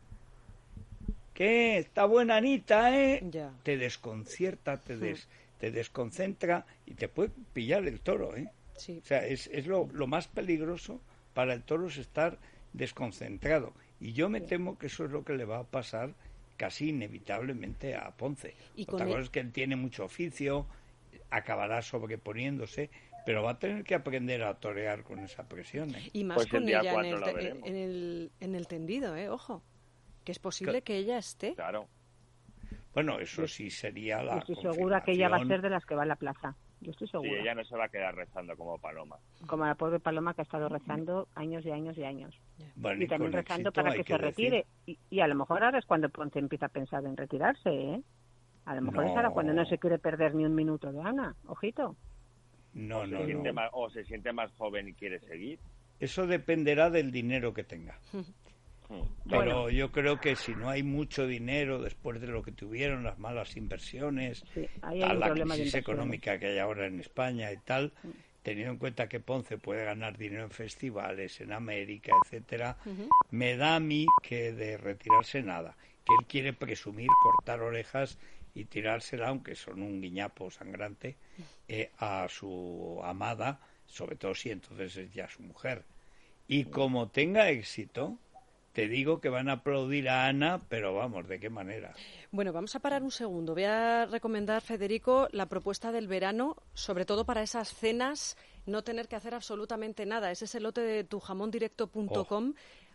S4: ¿qué? Está buena Anita, ¿eh?
S5: Ya.
S4: Te desconcierta, te, des, te desconcentra y te puede pillar el toro, ¿eh?
S5: Sí.
S4: O sea, es, es lo, lo más peligroso para el toro es estar desconcentrado. Y yo me temo que eso es lo que le va a pasar casi inevitablemente a Ponce.
S5: Y
S4: Otra
S5: con
S4: cosa
S5: el-
S4: es que él tiene mucho oficio, acabará sobreponiéndose, pero va a tener que aprender a torear con esa presión, ¿eh?
S5: Y más
S7: Pues el
S5: con
S7: día
S5: ella en
S7: cuatro
S5: el,
S7: lo
S5: te-
S7: veremos.
S5: en, el, en el tendido, ¿eh? Ojo. Que es posible
S4: Cla-
S5: que ella esté.
S7: Claro.
S4: Bueno, eso sí sería la
S6: yo estoy segura que ella va a
S4: confirmación.
S6: ser de las que va a la plaza. Yo estoy
S7: Sí,
S6: segura.
S7: ella no se va a quedar rezando como paloma.
S6: Como la pobre Paloma que ha estado rezando años y años y años.
S4: Bueno,
S6: Y también
S4: con
S6: rezando
S4: éxito,
S6: para
S4: hay
S6: que, se
S4: decir.
S6: retire. Y, y a lo mejor ahora es cuando Ponce empieza a pensar en retirarse, ¿eh? A lo mejor es ahora
S4: No.
S6: cuando no se quiere perder ni un minuto de Ana. Ojito.
S4: No,
S7: o, se
S4: no,
S7: siente
S4: no.
S7: más, o se siente más joven y quiere seguir.
S4: Eso dependerá del dinero que tenga.
S7: Hmm.
S4: Pero
S6: Bueno.
S4: yo creo que si no hay mucho dinero después de lo que tuvieron, las malas inversiones,
S6: Sí, ahí hay
S4: tal,
S6: un
S4: la
S6: problema de
S4: crisis
S6: inversiones.
S4: económica que hay ahora en España y tal, teniendo en cuenta que Ponce puede ganar dinero en festivales, en América, etcétera, me da a mí que de retirarse nada, que él quiere presumir, cortar orejas y tirársela, aunque son un guiñapo sangrante, eh, a su amada, sobre todo si entonces es ya su mujer. Y como tenga éxito, te digo que van a aplaudir a Ana, pero vamos, ¿de qué manera?
S5: Bueno, vamos a parar un segundo. Voy a recomendar, Federico, la propuesta del verano, sobre todo para esas cenas, no tener que hacer absolutamente nada. Ese es el lote de tu jamón directo punto com.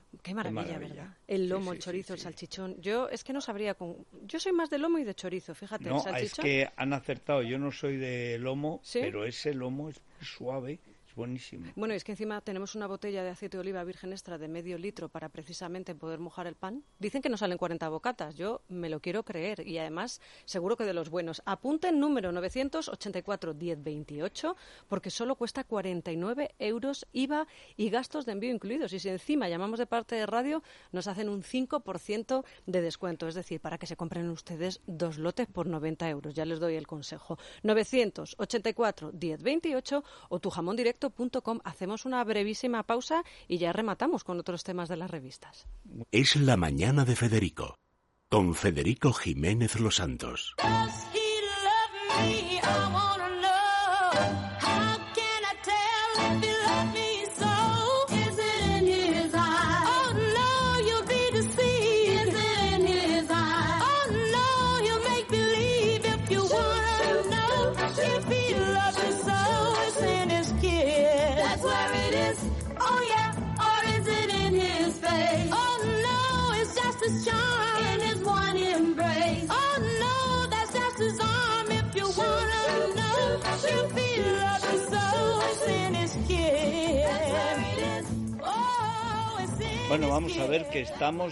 S5: Qué maravilla,
S4: Qué maravilla.
S5: ¿verdad? El lomo,
S4: Sí, sí,
S5: el chorizo,
S4: sí,
S5: el
S4: sí.
S5: salchichón. Yo es que no sabría con... Yo soy más de lomo y de chorizo, fíjate.
S4: No,
S5: el salchichón.
S4: es que han acertado. Yo no soy de lomo,
S5: ¿Sí?
S4: pero ese lomo es muy suave, es buenísimo.
S5: Bueno, es que encima tenemos una botella de aceite de oliva virgen extra de medio litro para precisamente poder mojar el pan. Dicen que no salen cuarenta bocatas. Yo me lo quiero creer y además seguro que de los buenos. Apunten número novecientos ochenta y cuatro diez veintiocho porque solo cuesta cuarenta y nueve euros I V A y gastos de envío incluidos. Y si encima llamamos de parte de radio, nos hacen un cinco por ciento de descuento. Es decir, para que se compren ustedes dos lotes por noventa euros. Ya les doy el consejo. novecientos ochenta y cuatro diez veintiocho o tujamondirecto punto com. Hacemos una brevísima pausa y ya rematamos con otros temas de las revistas.
S2: Es la mañana de Federico, con Federico Jiménez Los Santos.
S1: Does he love me? I wanna know. How can I tell if he loves me so? Is it in his eyes? Oh no, you'll be deceived. Is it in his eyes? Oh no, he'll make believe if you wanna know. If he loves you so, it's in his kiss. That's where it is. Oh yeah, or is it in his face? Oh no, it's just his charm in his one embrace. Oh no, that's just his arm if you wanna know. If he loves you so, it's in his kiss. That's where it is. Oh, it's in
S4: Bueno,
S1: his
S4: vamos a ver que
S1: kiss.
S4: estamos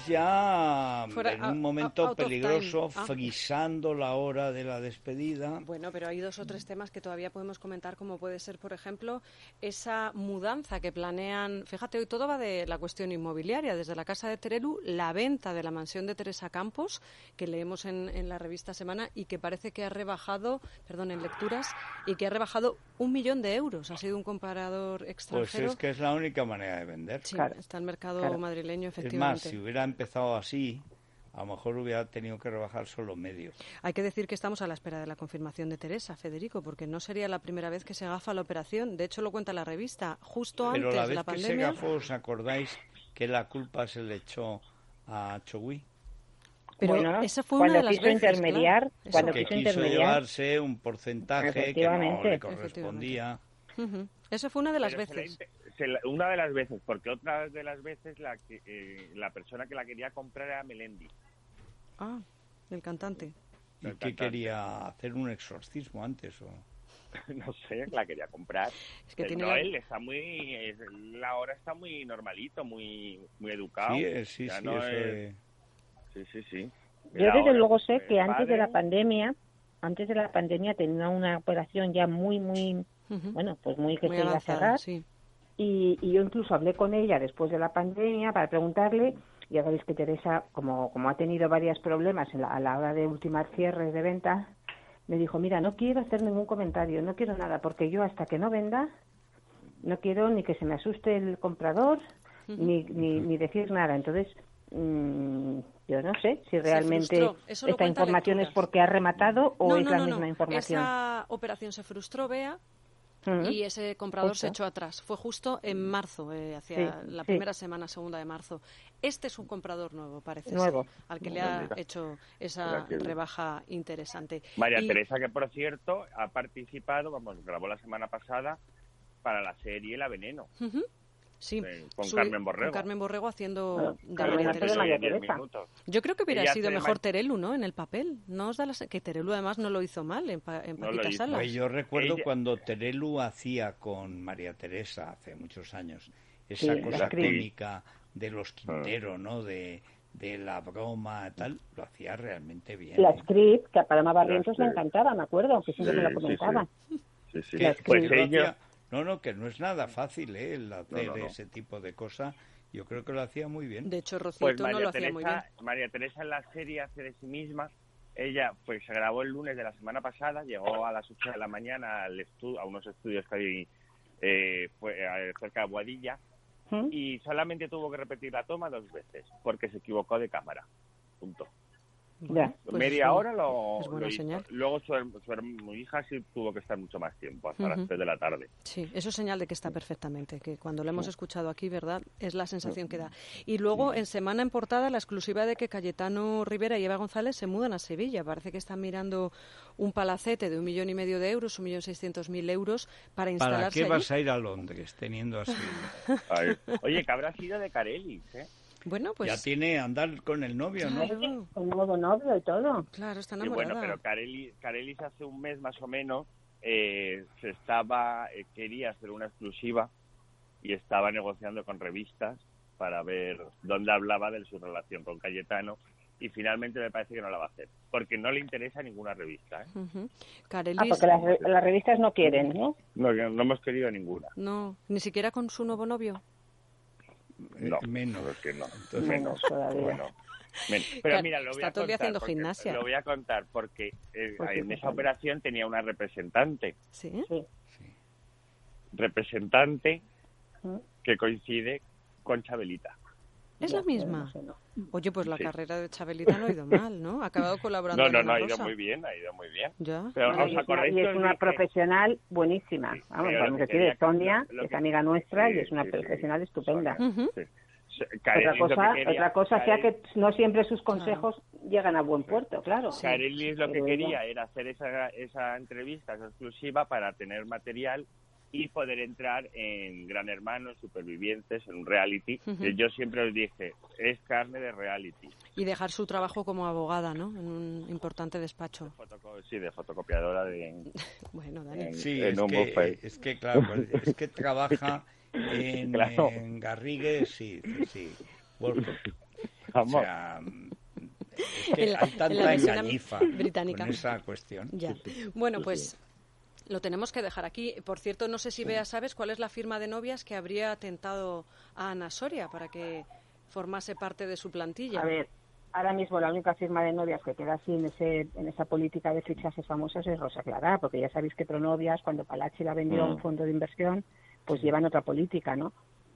S4: ya
S5: Fuera,
S4: en
S5: out-
S4: un momento
S5: out of
S4: peligroso,
S5: time. Ah.
S4: frisando la hora de la despedida.
S5: Bueno, pero hay dos o tres temas que todavía podemos comentar, como puede ser, por ejemplo, esa mudanza que planean. Fíjate, hoy todo va de la cuestión inmobiliaria. Desde la Casa de Teruel, la venta de la mansión de Teresa Campos, que leemos en, en la revista Semana y que parece que ha rebajado, perdón, en lecturas, y que ha rebajado un millón de euros. Ha sido un comparador
S4: Pues
S5: extranjero.
S4: es que es la única manera de vender.
S5: Sí,
S6: Claro,
S5: está el mercado
S6: claro.
S5: madrileño,
S4: Es más,
S5: efectivamente.
S4: si hubiera empezado así, a lo mejor hubiera tenido que rebajar solo medio.
S5: Hay que decir que estamos a la espera de la confirmación de Teresa, Federico, porque no sería la primera vez que se gafa la operación. De hecho, lo cuenta la revista. Justo
S4: Pero
S5: antes
S4: la
S5: de
S4: vez
S5: la
S4: que se
S5: pandemia.
S4: gafó, ¿os acordáis que la culpa se le echó a Chogui?
S5: Pero
S6: Bueno,
S5: esa fue
S6: cuando
S5: una de las
S6: quiso
S5: veces,
S6: intermediar,
S5: claro. Eso.
S6: cuando
S4: Que
S6: quiso
S4: quiso
S6: intermediar.
S4: llevarse un porcentaje que no
S6: Efectivamente.
S4: le correspondía.
S5: Ujú. Eso fue una de las
S7: Pero se la
S5: veces.
S7: inte- se la- una de las veces, porque otra de las veces la que eh, la persona que la quería comprar era Melendi.
S5: Ah, el cantante.
S4: ¿Y qué quería? ¿Hacer un exorcismo antes? O...
S7: No sé, la quería comprar.
S5: Es que
S7: Eh,
S5: tiene
S7: no,
S5: la-
S7: él está muy, es- él ahora está muy normalito, muy muy educado.
S4: Sí, eh, sí,
S7: Ya
S4: sí,
S7: no
S4: eso
S7: es-
S4: es-
S7: sí, sí, sí.
S6: Yo
S7: Él
S6: desde
S7: ahora
S6: luego
S7: es
S6: sé que antes de la
S7: padre.
S6: pandemia, antes de la pandemia tenía una operación ya muy, muy,
S5: Ujú.
S6: bueno, pues muy que
S5: Muy
S6: se iba a
S5: avanzada,
S6: cerrar.
S5: sí.
S6: Y, y yo incluso hablé con ella después de la pandemia para preguntarle, ya sabéis que Teresa, como, como ha tenido varios problemas en la- a la hora de ultimar cierres de venta, me dijo, mira, no quiero hacer ningún comentario, no quiero nada, porque yo hasta que no venda, no quiero ni que se me asuste el comprador, ni, ni, ni decir nada. Entonces, mm, yo no sé si realmente
S5: frustró. Eso lo
S6: esta
S5: cuenta
S6: información es
S5: Lecturas.
S6: porque ha rematado o
S5: No,
S6: es
S5: no,
S6: la
S5: no,
S6: misma
S5: no.
S6: información.
S5: Esa operación se frustró, Bea,
S6: Ujú.
S5: y ese comprador
S6: Justo.
S5: se echó atrás. Fue justo en marzo, eh, hacia
S6: Sí,
S5: la
S6: sí.
S5: primera semana, segunda de marzo. Este es un comprador nuevo, parece
S6: Nuevo.
S5: ser, al que le ha
S7: Mira.
S5: hecho esa
S7: Mira qué bien.
S5: rebaja interesante.
S7: María
S5: Y-
S7: Teresa, que por cierto ha participado, vamos, grabó la semana pasada para la serie La Veneno.
S5: Ujú. Sí,
S7: Eh, con
S5: su-
S7: Carmen Borrego.
S5: con Carmen Borrego haciendo
S6: Bueno,
S5: de
S6: Carmen
S5: María
S6: hace de
S5: Teresa.
S6: María
S7: diez
S6: Teresa.
S7: minutos.
S5: Yo creo que hubiera
S7: Ella
S5: sido
S7: hace
S5: mejor
S7: ma-
S5: Terelu, ¿no? En el papel. ¿No os da la se- que Terelu además no lo hizo mal en, pa- en
S7: No lo
S5: Paquita
S7: hizo.
S5: Salas?
S4: Pues yo recuerdo
S7: Ella-
S4: cuando Terelu hacía con María Teresa hace muchos años esa
S6: Sí,
S4: cosa
S6: la actriz.
S4: cómica de los Quintero, ¿no? De, de la broma tal, lo hacía realmente bien.
S6: La
S4: ¿eh?
S6: script, que a Paloma Barrientos le
S7: script.
S6: encantaba, me acuerdo, que siempre
S7: Sí,
S6: me lo
S7: sí,
S6: comentaba.
S7: Sí, sí.
S4: Que-
S6: La
S4: que
S7: Pues
S4: lo
S7: ella,
S4: hacía- no, no, que no es nada fácil, ¿eh? El hacer
S7: No, no, no.
S4: ese tipo de cosas. Yo creo que lo hacía muy bien.
S5: De hecho, Rocito
S7: pues
S5: no
S7: María
S5: lo hacía muy bien.
S7: Teresa, María Teresa en la serie hace de sí misma. Ella pues se grabó el lunes de la semana pasada, llegó a las ocho de la mañana al estu- a unos estudios que hay eh, fue, eh, cerca de Boadilla
S6: ¿Mm?
S7: y solamente tuvo que repetir la toma dos veces porque se equivocó de cámara. Punto.
S6: Ya.
S5: Pues
S7: Media
S5: es bu-
S7: hora lo,
S5: es buena
S7: lo hizo.
S5: señal.
S7: Luego su, her- su her- hija sí tuvo que estar mucho más tiempo, hasta
S5: Ujú.
S7: las tres de la tarde.
S5: Sí, eso es señal de que está perfectamente, que cuando lo hemos escuchado aquí, ¿verdad? Es la sensación que da. Y luego, en Semana en Portada, la exclusiva de que Cayetano Rivera y Eva González se mudan a Sevilla. Parece que están mirando un palacete de un millón y medio de euros, un millón seiscientos mil euros, para
S4: ¿Para
S5: instalarse
S4: qué
S5: allí.
S4: vas a ir a Londres teniendo así?
S7: Ay. Oye, que habrá sido de Carelis, ¿eh?
S5: Bueno, pues...
S4: Ya tiene andar con el novio, ¿no?
S5: Claro.
S6: Con nuevo novio y todo.
S5: Claro, está
S7: Y
S5: enamorada.
S7: bueno, pero Carelis, Carelis hace un mes más o menos eh, se estaba eh, quería hacer una exclusiva y estaba negociando con revistas para ver dónde hablaba de su relación con Cayetano, y finalmente me parece que no la va a hacer, porque no le interesa ninguna revista. ¿eh?
S5: Uh-huh. Carelis...
S6: Ah, porque las, re- las revistas no quieren, ¿no?
S7: No, no hemos querido ninguna.
S5: No, ni siquiera con su nuevo novio.
S7: No,
S4: Eh, menos.
S7: es que no.
S4: Entonces,
S6: Menos
S7: menos,
S6: todavía.
S7: bueno, men- Pero
S5: Claro,
S7: mira, lo voy
S5: está
S7: a
S5: todo el día
S7: contar.
S5: haciendo
S7: porque-
S5: gimnasia.
S7: Lo voy a contar porque eh,
S6: Pues sí,
S7: en esa
S6: claro.
S7: operación tenía una representante.
S5: ¿Sí?
S6: Sí.
S7: Representante
S6: ¿Mm?
S7: que coincide con Chabelita.
S5: ¿Es
S6: Ya,
S5: la misma?
S6: no sé, no.
S5: Oye, pues la
S7: Sí.
S5: carrera de Chabelita no ha ido mal, ¿no? Ha acabado colaborando
S7: No, no,
S5: en
S7: no,
S5: Ana
S7: ha ido
S5: Rosa.
S7: muy bien, ha ido muy bien.
S5: Ya.
S7: Pero
S6: Bueno,
S7: ¿os
S6: y es una,
S7: acordáis
S6: y
S7: que
S6: es
S7: os
S6: una
S7: dije-
S6: profesional buenísima.
S7: Sí,
S6: Vamos,
S7: pero
S6: cuando
S7: lo
S6: se
S7: que
S6: quiere,
S7: quería-
S6: Sonia,
S7: lo- lo
S6: es
S7: que-
S6: amiga nuestra
S7: sí,
S6: y es una
S7: sí, sí.
S6: profesional estupenda.
S7: Sonia,
S5: Ujú.
S7: sí.
S6: Otra
S7: Carelis lo que
S6: cosa,
S7: quería-
S6: otra cosa sea
S7: Carelis-
S6: que no siempre sus consejos llegan a buen puerto, claro.
S7: Carelis lo que
S6: Pero
S7: quería
S6: ella-
S7: era hacer esa, esa entrevista, esa exclusiva, para tener material y poder entrar en Gran Hermano, en Supervivientes, en un reality.
S5: Ujú.
S7: Que yo siempre os dije, es carne de reality.
S5: Y dejar su trabajo como abogada, ¿no? En un importante despacho.
S7: Fotoco- sí, de fotocopiadora de...
S5: Bueno, Dani.
S7: en-
S4: Sí,
S7: en
S4: es
S7: un
S4: que,
S7: buffet.
S4: es que, claro, pues, es que trabaja en,
S7: Claro.
S4: en Garrigues, sí, sí, sí. Wolcott. O
S7: Vamos.
S4: sea, es que
S5: En la-
S4: hay
S5: en la
S4: tanta
S5: versión
S4: engañifa
S5: británica.
S4: con esa cuestión.
S5: Ya. Bueno, pues lo tenemos que dejar aquí. Por cierto, no sé si Bea sabes cuál es la firma de novias que habría tentado a Ana Soria para que formase parte de su plantilla.
S6: A ver, ahora mismo la única firma de novias que queda así en, ese, en esa política de fichajes famosos es Rosa Clara, porque ya sabéis que Pronovias, cuando Palachi la vendió a un
S7: Mm.
S6: fondo de inversión, pues llevan otra política, ¿no?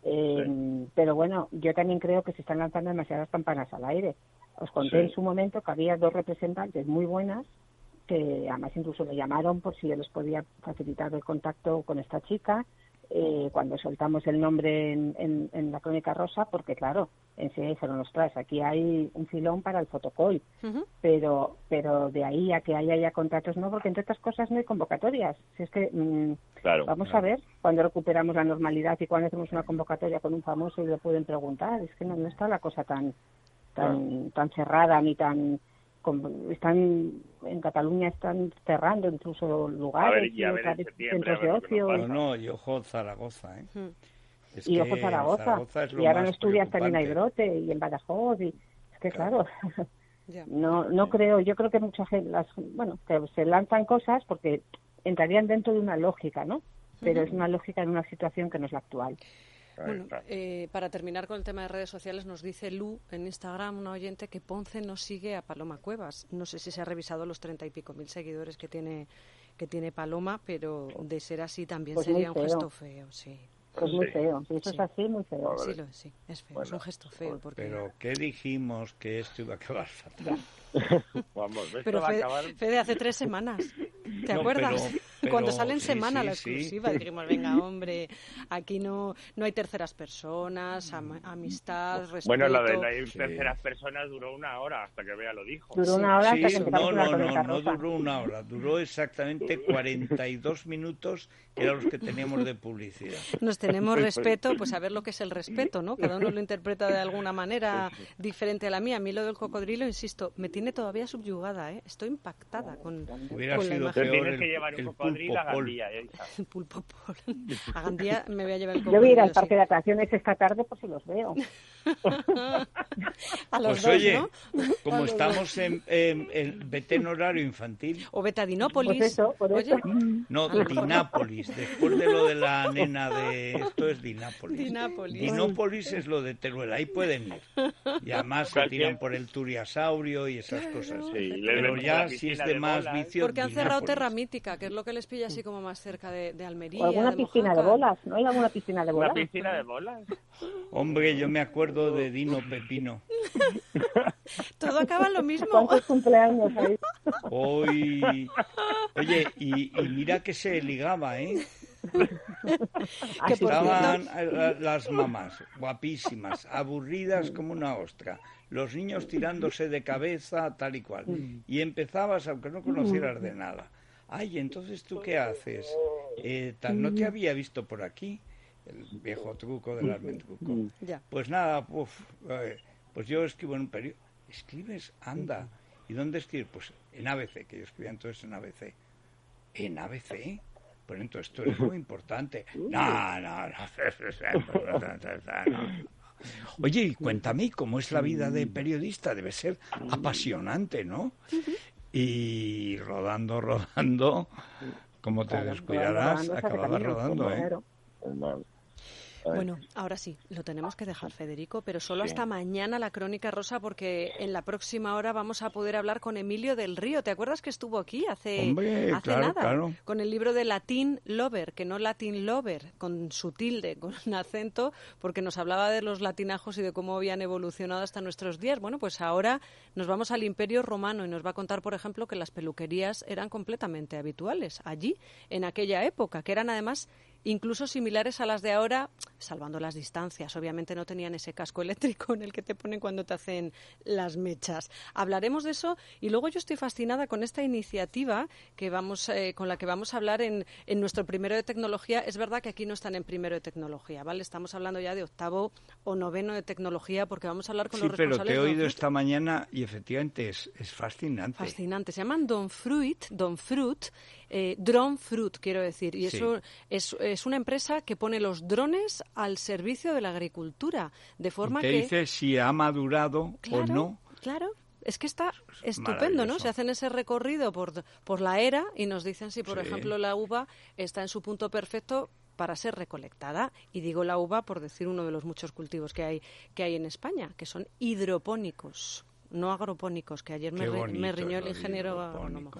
S6: Eh, Pero bueno, yo también creo que se están lanzando demasiadas campanas al aire. Os conté
S7: Sí.
S6: en su momento que había dos representantes muy buenas, que además incluso me llamaron por si yo les podía facilitar el contacto con esta chica, eh, cuando soltamos el nombre en, en, en la Crónica Rosa, porque claro, enseguida dijeron, ostras, aquí hay un filón para el fotocall,
S5: Ujú.
S6: pero pero de ahí a que haya ya contratos no, porque entre otras cosas no hay convocatorias. Si es que mm,
S7: Claro.
S6: vamos
S4: claro.
S6: a ver cuando recuperamos la normalidad y cuando hacemos una convocatoria con un famoso y le pueden preguntar. Es que no, no está la cosa tan tan tan cerrada ni tan con- están en Cataluña están cerrando incluso lugares
S7: A ver, y a
S6: y
S7: ver
S6: otra
S7: en
S6: vez
S7: septiembre,
S6: centros
S7: a
S6: de
S7: ver lo que nos
S6: ocio.
S7: pasa.
S4: No, no, y ojo Zaragoza, ¿eh?
S5: Ujú.
S4: Es
S6: Y
S4: que
S6: ojo Zaragoza,
S4: es lo
S6: y ahora en
S4: más
S6: Asturias también hay
S4: preocupante.
S6: brote y en Badajoz y es que claro,
S5: Ya.
S6: no no creo, yo creo que mucha gente las bueno, que se lanzan cosas porque entrarían dentro de una lógica, ¿no? Pero es una lógica en una situación que no es la actual.
S5: Bueno, eh, para terminar con el tema de redes sociales, nos dice Lu en Instagram, una oyente, que Ponce no sigue a Paloma Cuevas. No sé si se ha revisado los treinta y pico mil seguidores que tiene que tiene Paloma, pero de ser así también
S6: Pues muy
S5: sería un
S6: feo.
S5: gesto feo, sí.
S6: Es muy
S7: Sí.
S6: feo, si eso
S5: Sí.
S6: es así, muy feo.
S5: Sí, lo, sí, es feo, es un gesto feo. Porque...
S4: Pero ¿qué dijimos? Que esto iba a acabar fatal.
S7: Vamos, esto
S5: Pero
S7: va a
S5: Fede,
S7: acabar...
S5: Fede, hace tres semanas, ¿te
S4: No,
S5: acuerdas?
S4: pero- pero-
S5: Cuando sale en
S4: sí,
S5: semana
S4: sí,
S5: la
S4: sí.
S5: exclusiva, dijimos, venga, hombre, aquí no no hay terceras personas, am- amistad, respeto...
S7: Bueno, lo de las
S4: Sí.
S7: terceras personas duró una hora hasta que Bea lo dijo.
S6: Duró
S5: Sí.
S6: una hora hasta que
S4: Sí,
S6: empezamos
S4: no,
S6: la
S4: no,
S6: Crónica
S4: no, no
S6: Rosa.
S4: duró una hora, duró exactamente cuarenta y dos minutos, que eran los que teníamos de publicidad.
S5: Nos tenemos respeto, pues a ver lo que es el respeto, ¿no? Cada uno lo interpreta de alguna manera diferente a la mía. A mí lo del cocodrilo, insisto, me tiene todavía subyugada, ¿eh? Estoy impactada con,
S4: Hubiera
S5: con la
S4: sido
S5: imagen.
S7: Pero
S4: peor
S7: tienes
S4: el,
S7: que llevar un
S4: el
S7: cocodrilo a
S4: pulpo pol.
S7: Gandía, ¿eh, hija?
S5: El pulpo por... A Gandía me voy a llevar el
S6: Yo voy a ir al
S5: cocodrilo,
S6: parque
S5: sí.
S6: de atracciones esta tarde por si los veo.
S5: A los
S4: Pues
S5: dos,
S4: oye,
S5: ¿no?
S4: como
S5: A los
S4: estamos en, en, en vete en horario infantil,
S5: O vete a Dinópolis.
S6: Pues eso, por
S5: Oye,
S6: eso.
S4: no, Dinápolis, después de lo de la nena de esto es Dinápolis.
S5: Dinápolis.
S4: Dinópolis es lo de Teruel, ahí pueden ir. Y además se
S7: Cualquier-
S4: tiran por el Turiasaurio y esas cosas.
S7: Sí, les
S4: Pero
S7: vemos
S4: ya
S7: la
S4: si es
S7: piscina
S4: de
S7: de
S4: más
S7: bolas.
S4: vicio,
S5: porque han cerrado
S4: Dinápolis.
S5: Terra Mítica, que es lo que les pilla así como más cerca de, de Almería.
S6: O alguna
S5: de
S6: piscina de
S5: Mojácar.
S6: bolas, ¿no hay alguna piscina de
S7: ¿Una
S6: bolas?
S7: piscina de bolas?
S4: Hombre, yo me acuerdo de Dino Pepino.
S5: Todo acaba en lo mismo.
S6: ¿Cuántos cumpleaños hay?
S4: Hoy... Oye, y, y mira que se ligaba, ¿eh?
S5: Que por
S4: Estaban
S5: cierto,
S4: eh, la- las mamás, guapísimas, aburridas como una ostra. Los niños tirándose de cabeza, tal y cual. Y empezabas, aunque no conocieras de nada. Ay, entonces, ¿tú qué haces? Eh, tal, no te había visto por aquí. el viejo truco del almendruco.
S5: Ya.
S4: Pues nada, uf, eh, pues yo escribo en un periódico. ¿Escribes? Anda. ¿Y dónde escribes? Pues en A B C, que yo escribía entonces en A B C. ¿En A B C? Pues entonces esto es muy importante. No, no, no. Oye, cuéntame, ¿cómo es la vida de periodista? Debe ser apasionante, ¿no? Y rodando, rodando, como te descuidarás, acababas rodando, ¿eh?
S5: Bueno, ahora sí, lo tenemos que dejar, Federico, pero solo hasta mañana la Crónica Rosa, porque en la próxima hora vamos a poder hablar con Emilio del Río. ¿Te acuerdas que estuvo aquí hace,
S4: Hombre,
S5: hace
S4: claro,
S5: nada?
S4: Claro.
S5: Con el libro de Latin Lover, que no Latin Lover, con su tilde, con un acento, porque nos hablaba de los latinajos y de cómo habían evolucionado hasta nuestros días. Bueno, pues ahora nos vamos al Imperio Romano y nos va a contar, por ejemplo, que las peluquerías eran completamente habituales allí, en aquella época, que eran además incluso similares a las de ahora, salvando las distancias. Obviamente no tenían ese casco eléctrico en el que te ponen cuando te hacen las mechas. Hablaremos de eso y luego yo estoy fascinada con esta iniciativa que vamos, eh, con la que vamos a hablar en, en nuestro primero de tecnología. Es verdad que aquí no están en primero de tecnología, ¿vale? Estamos hablando ya de octavo o noveno de tecnología porque vamos a hablar con
S4: sí,
S5: los responsables.
S4: Sí, pero te he oído
S5: Don
S4: esta mañana y efectivamente es, es fascinante.
S5: Fascinante. Se llaman Don Fruit, Don Fruit, eh, Drone Fruit, quiero decir. Y eso sí. es, es una empresa que pone los drones al servicio de la agricultura, de forma
S4: y te
S5: que...
S4: te dice si ha madurado
S5: claro,
S4: o no.
S5: Claro. Es que está estupendo, ¿no? Se hacen ese recorrido por, por la era y nos dicen si, por sí. ejemplo, la uva está en su punto perfecto para ser recolectada. Y digo la uva por decir uno de los muchos cultivos que hay, que hay en España, que son hidropónicos. No agropónicos, que ayer me,
S4: bonito,
S5: me riñó el ingeniero agrónomo.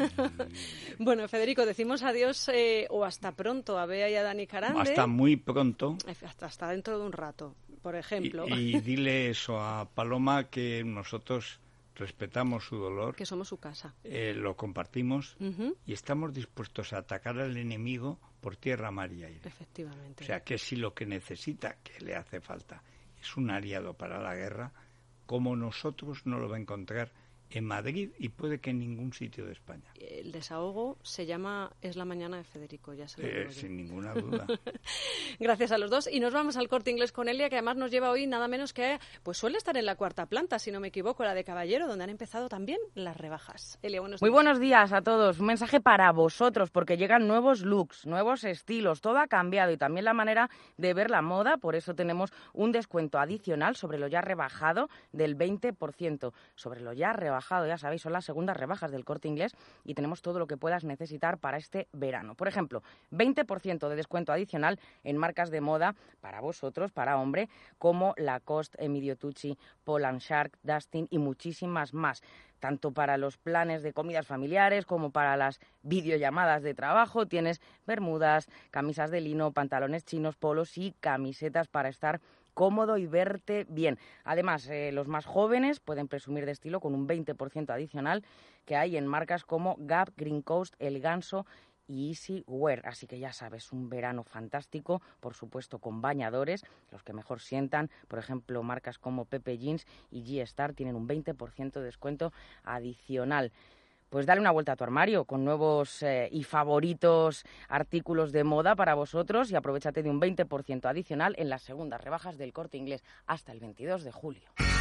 S5: Bueno, Federico, decimos adiós eh, o hasta pronto a Bea y a Dani Carande.
S4: Hasta muy pronto.
S5: Hasta, hasta dentro de un rato, por ejemplo.
S4: Y, y dile eso a Paloma, que nosotros respetamos su dolor.
S5: Que somos su casa.
S4: Eh, lo compartimos
S5: uh-huh.
S4: y estamos dispuestos a atacar al enemigo por tierra, mar y aire.
S5: Efectivamente.
S4: O sea, que si lo que necesita, que le hace falta, es un aliado para la guerra, como nosotros no lo va a encontrar en Madrid y puede que en ningún sitio de España.
S5: El desahogo se llama Es la mañana de Federico, ya se lo digo
S4: eh,
S5: yo.
S4: Sin ninguna duda.
S5: Gracias a los dos. Y nos vamos al Corte Inglés con Elia, que además nos lleva hoy nada menos que, pues suele estar en la cuarta planta, si no me equivoco, la de Caballero, donde han empezado también las rebajas. Elia, buenos días.
S8: Muy buenos días a todos. Un mensaje para vosotros, porque llegan nuevos looks, nuevos estilos, todo ha cambiado y también la manera de ver la moda. Por eso tenemos un descuento adicional sobre lo ya rebajado del veinte por ciento. Sobre lo ya rebajado, ya sabéis, son las segundas rebajas del Corte Inglés y tenemos todo lo que puedas necesitar para este verano. Por ejemplo, veinte por ciento de descuento adicional en marcas de moda para vosotros, para hombre, como Lacoste, Emilio Tucci, Paul and Shark, Dustin y muchísimas más. Tanto para los planes de comidas familiares como para las videollamadas de trabajo. Tienes bermudas, camisas de lino, pantalones chinos, polos y camisetas para estar cómodo y verte bien. Además, eh, los más jóvenes pueden presumir de estilo con un veinte por ciento adicional que hay en marcas como Gap, Green Coast, El Ganso y Easy Wear. Así que ya sabes, un verano fantástico, por supuesto con bañadores, los que mejor sientan. Por ejemplo, marcas como Pepe Jeans y G-Star tienen un veinte por ciento de descuento adicional. Pues dale una vuelta a tu armario con nuevos eh, y favoritos artículos de moda para vosotros y aprovéchate de un veinte por ciento adicional en las segundas rebajas del Corte Inglés hasta el veintidós de julio.